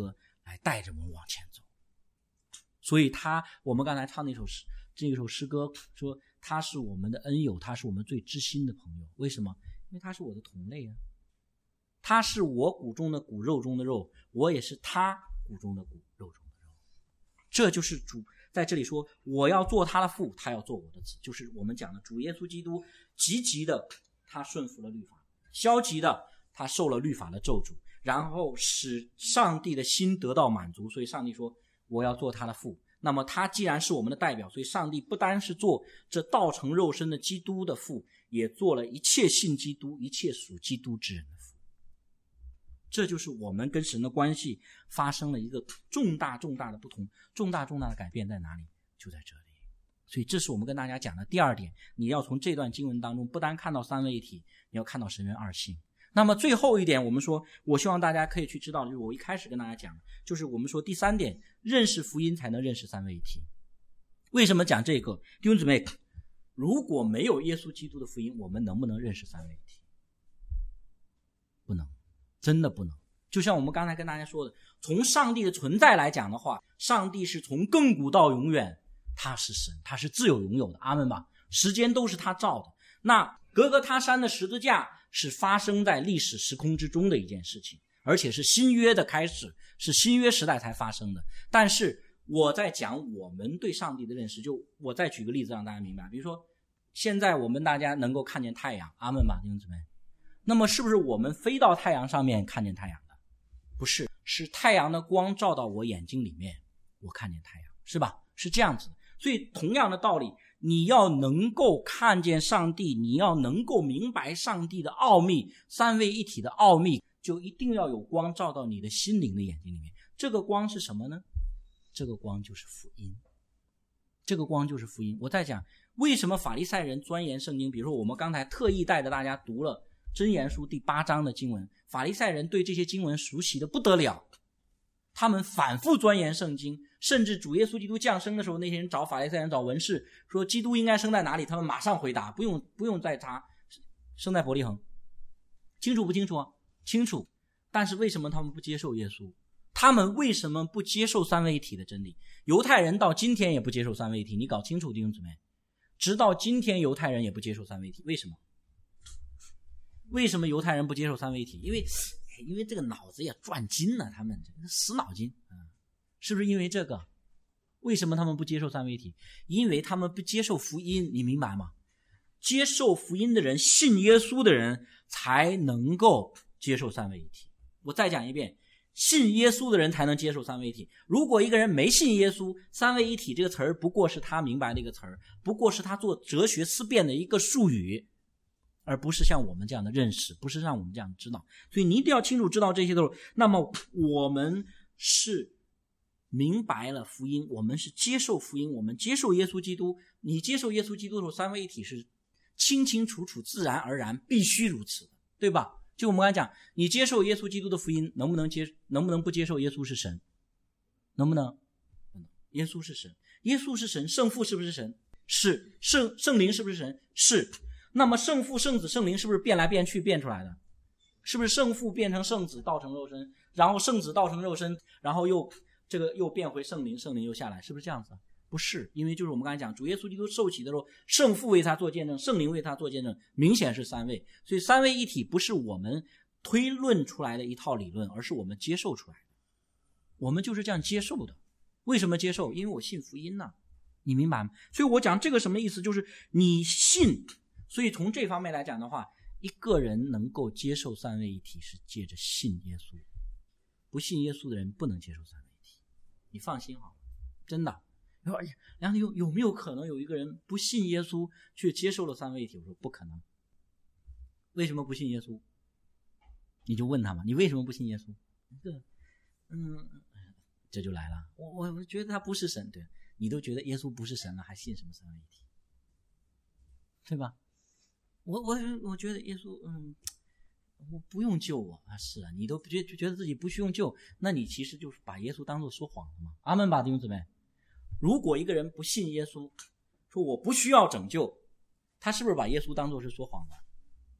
S3: 来带着我们往前走。所以他我们刚才唱那首诗这首诗歌说他是我们的恩友，他是我们最知心的朋友。为什么？因为他是我的同类啊，他是我骨中的骨肉中的肉，我也是他骨中的骨肉中的肉。这就是主在这里说我要做他的父，他要做我的子，就是我们讲的主耶稣基督积极的他顺服了律法，消极的他受了律法的咒诅，然后使上帝的心得到满足。所以上帝说我要做他的父，那么他既然是我们的代表，所以上帝不单是做这道成肉身的基督的父，也做了一切信基督一切属基督之人的父。这就是我们跟神的关系发生了一个重大重大的不同，重大重大的改变在哪里？就在这里。所以这是我们跟大家讲的第二点，你要从这段经文当中不单看到三位一体，你要看到神人二性。那么最后一点，我们说我希望大家可以去知道，就是我一开始跟大家讲，就是我们说第三点，认识福音才能认识三位一体。为什么讲这个？弟兄姊妹，如果没有耶稣基督的福音，我们能不能认识三位一体？不能，真的不能。就像我们刚才跟大家说的，从上帝的存在来讲的话，上帝是从亘古到永远，他是神，他是自有永有的，阿们吧。时间都是他造的。那格格他山的十字架是发生在历史时空之中的一件事情，而且是新约的开始，是新约时代才发生的。但是我在讲我们对上帝的认识，就我再举个例子让大家明白。比如说现在我们大家能够看见太阳，阿们吧，弟兄姊妹。那么是不是我们飞到太阳上面看见太阳的？不是，是太阳的光照到我眼睛里面，我看见太阳，是吧？是这样子。所以同样的道理，你要能够看见上帝，你要能够明白上帝的奥秘，三位一体的奥秘，就一定要有光照到你的心灵的眼睛里面。这个光是什么呢？这个光就是福音。这个光就是福音。我在讲为什么法利赛人钻研圣经，比如说我们刚才特意带着大家读了箴言书第八章的经文，法利赛人对这些经文熟悉的不得了，他们反复钻研圣经，甚至主耶稣基督降生的时候，那些人找法利赛人找文士说基督应该生在哪里，他们马上回答不用不用再查，生在伯利恒。清楚不清楚啊？清楚。但是为什么他们不接受耶稣？他们为什么不接受三位一体的真理？犹太人到今天也不接受三位一体，你搞清楚弟兄姊妹，直到今天犹太人也不接受三位一体。为什么？为什么犹太人不接受三位一体？因为因为这个脑子也转筋了，他们死脑筋、嗯、是不是因为这个？为什么他们不接受三位一体？因为他们不接受福音，你明白吗？接受福音的人，信耶稣的人才能够接受三位一体。我再讲一遍，信耶稣的人才能接受三位一体。如果一个人没信耶稣，三位一体这个词儿不过是他明白的一个词儿，不过是他做哲学思辨的一个术语，而不是像我们这样的认识，不是像我们这样的知道。所以你一定要清楚知道这些都是。那么我们是明白了福音，我们是接受福音，我们接受耶稣基督。你接受耶稣基督的时候，三位一体是清清楚楚自然而然，必须如此的，对吧？就我们刚才讲，你接受耶稣基督的福音，能不能接能不能不接受耶稣是神？能不能？耶稣是神，耶稣是神，圣父是不是神？是。圣圣灵是不是神？是。那么圣父圣子圣灵是不是变来变去变出来的？是不是圣父变成圣子道成肉身，然后圣子道成肉身，然后又这个又变回圣灵，圣灵又下来，是不是这样子？不是。因为就是我们刚才讲主耶稣基督受洗的时候，圣父为他做见证，圣灵为他做见证，明显是三位。所以三位一体不是我们推论出来的一套理论，而是我们接受出来的，我们就是这样接受的。为什么接受？因为我信福音呢，你明白吗？所以我讲这个什么意思，就是你信。所以从这方面来讲的话，一个人能够接受三位一体是借着信耶稣，不信耶稣的人不能接受三位一体，你放心好了，真的。梁弟有有没有可能有一个人不信耶稣却接受了三位一体？我说不可能。为什么不信耶稣？你就问他嘛，你为什么不信耶稣？这嗯，这就来了。我我我觉得他不是神，对，你都觉得耶稣不是神了，还信什么三位一体？对吧？我我我觉得耶稣，嗯，我不用救我啊，是啊，你都觉觉得自己不需用救，那你其实就是把耶稣当作说谎了嘛。阿们吧，弟兄姊妹。如果一个人不信耶稣，说我不需要拯救，他是不是把耶稣当作是说谎的？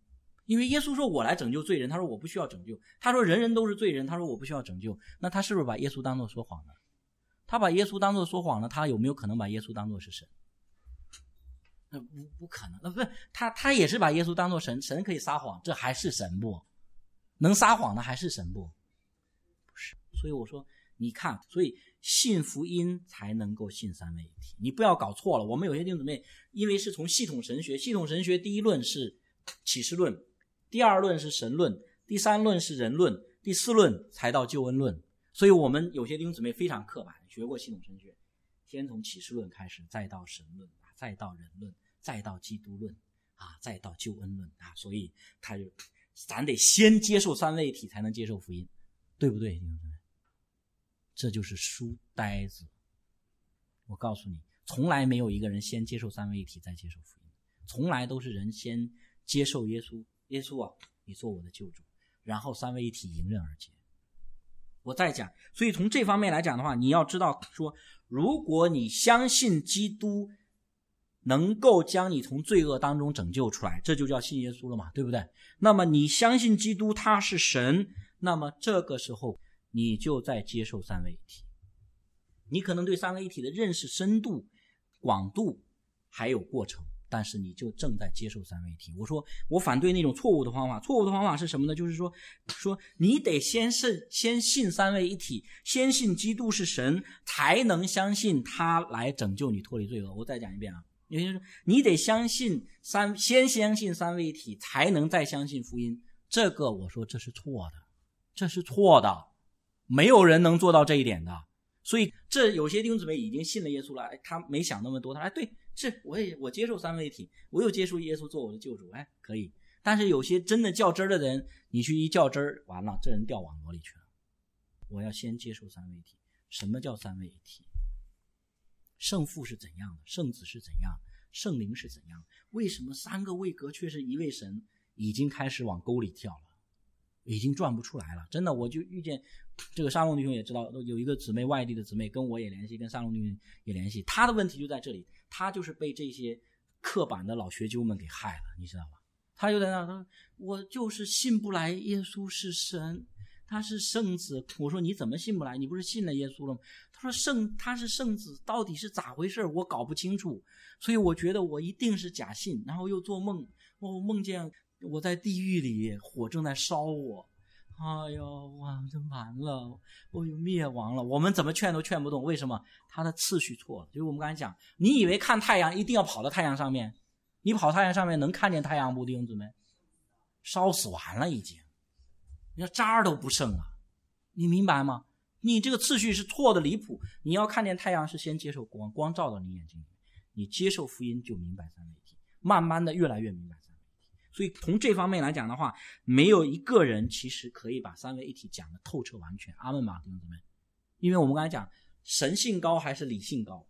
S3: 因为耶稣说我来拯救罪人，他说我不需要拯救，他说人人都是罪人，他说我不需要拯救，那他是不是把耶稣当作说谎了？他把耶稣当作说谎了，他有没有可能把耶稣当作是神？那不不可能，那不是他他也是把耶稣当作神，神可以撒谎，这还是神不？能撒谎的还是神不？不是。所以我说你看，所以信福音才能够信三位一体，你不要搞错了。我们有些弟兄姊妹因为是从系统神学，系统神学第一论是启示论，第二论是神论，第三论是人论，第四论才到救恩论。所以我们有些弟兄姊妹非常刻板，学过系统神学，先从启示论开始，再到神论，再到人论，再到基督论啊，再到救恩论啊。所以他就咱得先接受三位一体才能接受福音，对不对弟兄姊妹？这就是书呆子。我告诉你，从来没有一个人先接受三位一体再接受福音，从来都是人先接受耶稣，耶稣啊，你做我的救主，然后三位一体迎刃而解。我再讲，所以从这方面来讲的话，你要知道说，如果你相信基督能够将你从罪恶当中拯救出来，这就叫信耶稣了嘛，对不对？那么你相信基督他是神，那么这个时候你就在接受三位一体。你可能对三位一体的认识深度广度还有过程，但是你就正在接受三位一体。我说我反对那种错误的方法，错误的方法是什么呢？就是说说你得先是先信三位一体，先信基督是神，才能相信他来拯救你脱离罪恶。我再讲一遍啊，也就是说你得相信三，先相信三位一体，才能再相信福音。这个我说这是错的，这是错的，没有人能做到这一点的。所以这有些弟兄姊妹已经信了耶稣了，哎，他没想那么多，他哎对，是我也我接受三位一体，我又接受耶稣做我的救主，哎，可以。但是有些真的较真儿的人，你去一较真儿，完了，这人掉网罗里去了。我要先接受三位一体。什么叫三位一体？圣父是怎样的？圣子是怎样？圣灵是怎样？为什么三个位格却是一位神？已经开始往沟里跳了，已经转不出来了。真的，我就遇见这个沙龙弟兄也知道，有一个姊妹，外地的姊妹跟我也联系，跟沙龙弟兄也联系，他的问题就在这里，他就是被这些刻板的老学究们给害了，你知道吧？他就在那说，我就是信不来耶稣是神，他是圣子。我说你怎么信不来？你不是信了耶稣了吗？他说圣他是圣子，到底是咋回事？我搞不清楚，所以我觉得我一定是假信。然后又做梦，我梦见我在地狱里，火正在烧我。哎呦，哇，这完了，我又灭亡了。我们怎么劝都劝不动，为什么？他的次序错了。就是我们刚才讲，你以为看太阳一定要跑到太阳上面，你跑太阳上面能看见太阳不？弟兄姊妹，烧死完了已经，你说渣儿都不剩了，你明白吗？你这个次序是错的离谱。你要看见太阳是先接受光，光照到你眼睛里，你接受福音就明白三位一体，慢慢的越来越明白三位一体。所以从这方面来讲的话，没有一个人其实可以把三位一体讲得透彻完全。阿们吗，弟兄姊妹？因为我们刚才讲神性高还是理性高？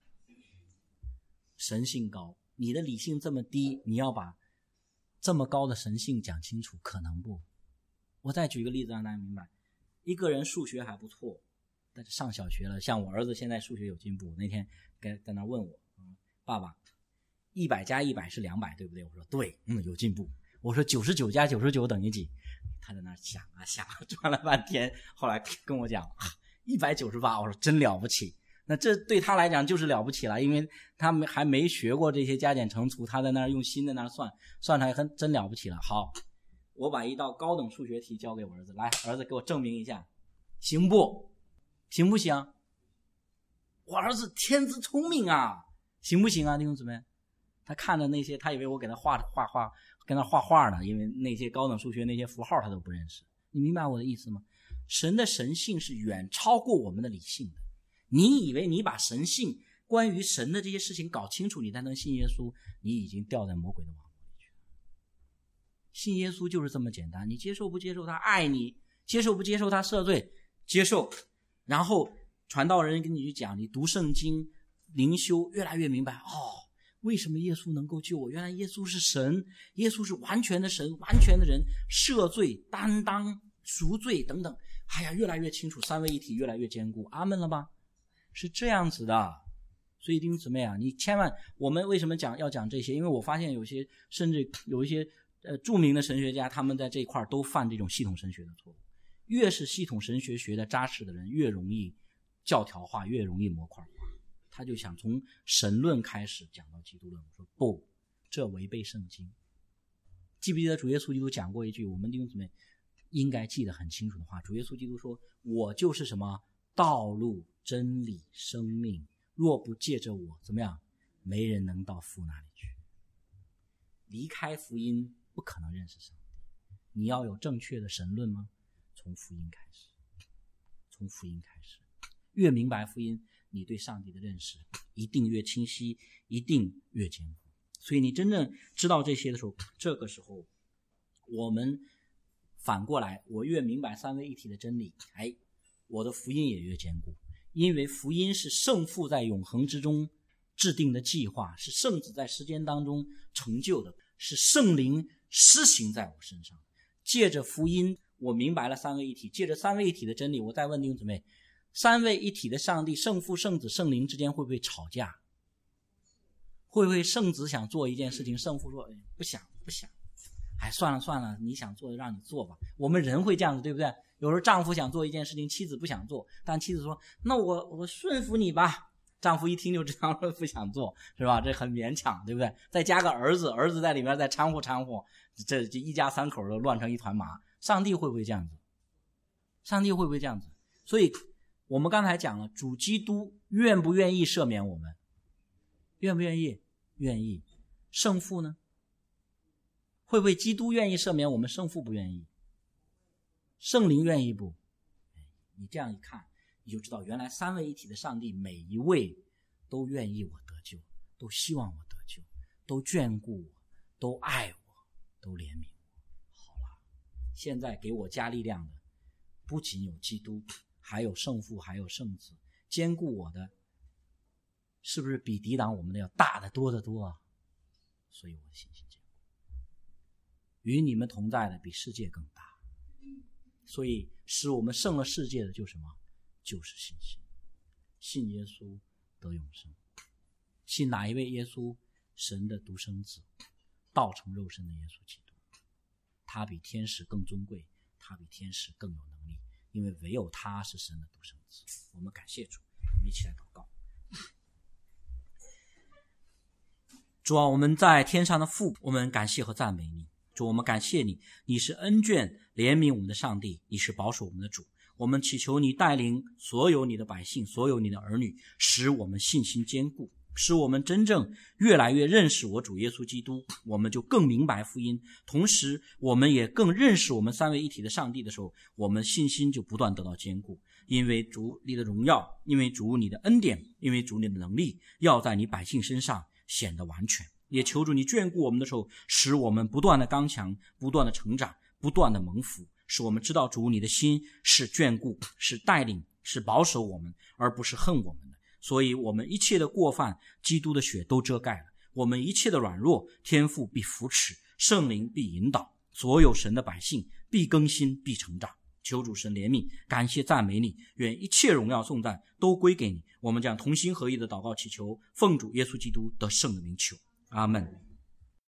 S3: 神性高，你的理性这么低，你要把这么高的神性讲清楚，可能不？我再举一个例子让大家明白。一个人数学还不错，但是上小学了，像我儿子现在数学有进步。那天跟在那问我，嗯，爸爸，一百加一百是两百，对不对？我说对，嗯，有进步。我说九十九加九十九等于几？他在那想啊想啊，转了半天，后来跟我讲啊，一百九十八。我说真了不起。那这对他来讲就是了不起了，因为他们还没学过这些加减乘除，他在那儿用心在那儿算，算出来很真了不起了。好，我把一道高等数学题交给我儿子，来，儿子给我证明一下，行不？行不行？我儿子天资聪明啊，行不行啊，弟兄姊妹？他看着那些，他以为我给他画画画，跟他画画呢，因为那些高等数学那些符号他都不认识。你明白我的意思吗？神的神性是远超过我们的理性的。你以为你把神性关于神的这些事情搞清楚，你才能信耶稣，你已经掉在魔鬼的网络里去了。信耶稣就是这么简单，你接受不接受他爱你，接受不接受他赦罪，接受，然后传道人跟你去讲，你读圣经灵修越来越明白，哦，为什么耶稣能够救我？原来耶稣是神，耶稣是完全的神，完全的人，赦罪担当赎罪等等，哎呀，越来越清楚，三位一体越来越坚固。阿们了吧？是这样子的。所以弟兄姊妹啊，你千万，我们为什么讲要讲这些？因为我发现有些甚至有一些呃，著名的神学家他们在这一块都犯这种系统神学的错误。越是系统神学学的扎实的人，越容易教条化，越容易模块化。他就想从神论开始讲到基督论，我说不，这违背圣经。记不记得主耶稣基督讲过一句我们弟兄姊妹应该记得很清楚的话？主耶稣基督说，我就是什么？道路、真理、生命，若不借着我，怎么样？没人能到父那里去。离开福音不可能认识上帝。你要有正确的神论吗？从福音开始，从福音开始，越明白福音，你对上帝的认识一定越清晰，一定越坚固。所以你真正知道这些的时候，这个时候我们反过来，我越明白三位一体的真理，哎，我的福音也越坚固。因为福音是圣父在永恒之中制定的计划，是圣子在时间当中成就的，是圣灵施行在我身上。借着福音我明白了三位一体，借着三位一体的真理，我再问弟兄姊妹，三位一体的上帝圣父圣子圣灵之间会不会吵架？会不会圣子想做一件事情，圣父说、哎、不想不想，哎，算了算了，你想做就让你做吧。我们人会这样子，对不对？有时候丈夫想做一件事情，妻子不想做，但妻子说那我我顺服你吧。丈夫一听就知道不想做，是吧？这很勉强，对不对？再加个儿子，儿子在里面再掺和掺和，这这一家三口都乱成一团麻。上帝会不会这样子？上帝会不会这样子？所以我们刚才讲了，主基督愿不愿意赦免我们？愿不愿意？愿意。圣父呢？会不会基督愿意赦免我们，圣父不愿意？圣灵愿意不？你这样一看，你就知道原来三位一体的上帝每一位都愿意我得救，都希望我得救，都眷顾我，都爱我，都怜悯我。好了，现在给我加力量的不仅有基督，还有圣父，还有圣子，兼顾我的是不是比抵挡我们的要大得多得多啊？所以我的信心坚固，与你们同在的比世界更大。所以使我们胜了世界的就是什么？就是信心。信耶稣得永生。信哪一位耶稣？神的独生子，道成肉身的耶稣基督。他比天使更尊贵，他比天使更有能力，因为唯有他是神的独生子。我们感谢主，我们一起来祷告。主啊，我们在天上的父，我们感谢和赞美你。主，我们感谢你，你是恩眷怜悯我们的上帝，你是保守我们的主。我们祈求你带领所有你的百姓，所有你的儿女，使我们信心坚固，使我们真正越来越认识我主耶稣基督，我们就更明白福音。同时我们也更认识我们三位一体的上帝的时候，我们信心就不断得到坚固。因为主你的荣耀，因为主你的恩典，因为主你的能力要在你百姓身上显得完全。也求主你眷顾我们的时候，使我们不断的刚强，不断的成长，不断的蒙福，使我们知道主你的心是眷顾，是带领，是保守我们，而不是恨我们的。所以我们一切的过犯，基督的血都遮盖了；我们一切的软弱，天父必扶持，圣灵必引导，所有神的百姓必更新，必成长。求主神怜悯，感谢赞美你，愿一切荣耀颂赞都归给你。我们将同心合意的祷告祈求，奉主耶稣基督得胜的名求，阿们。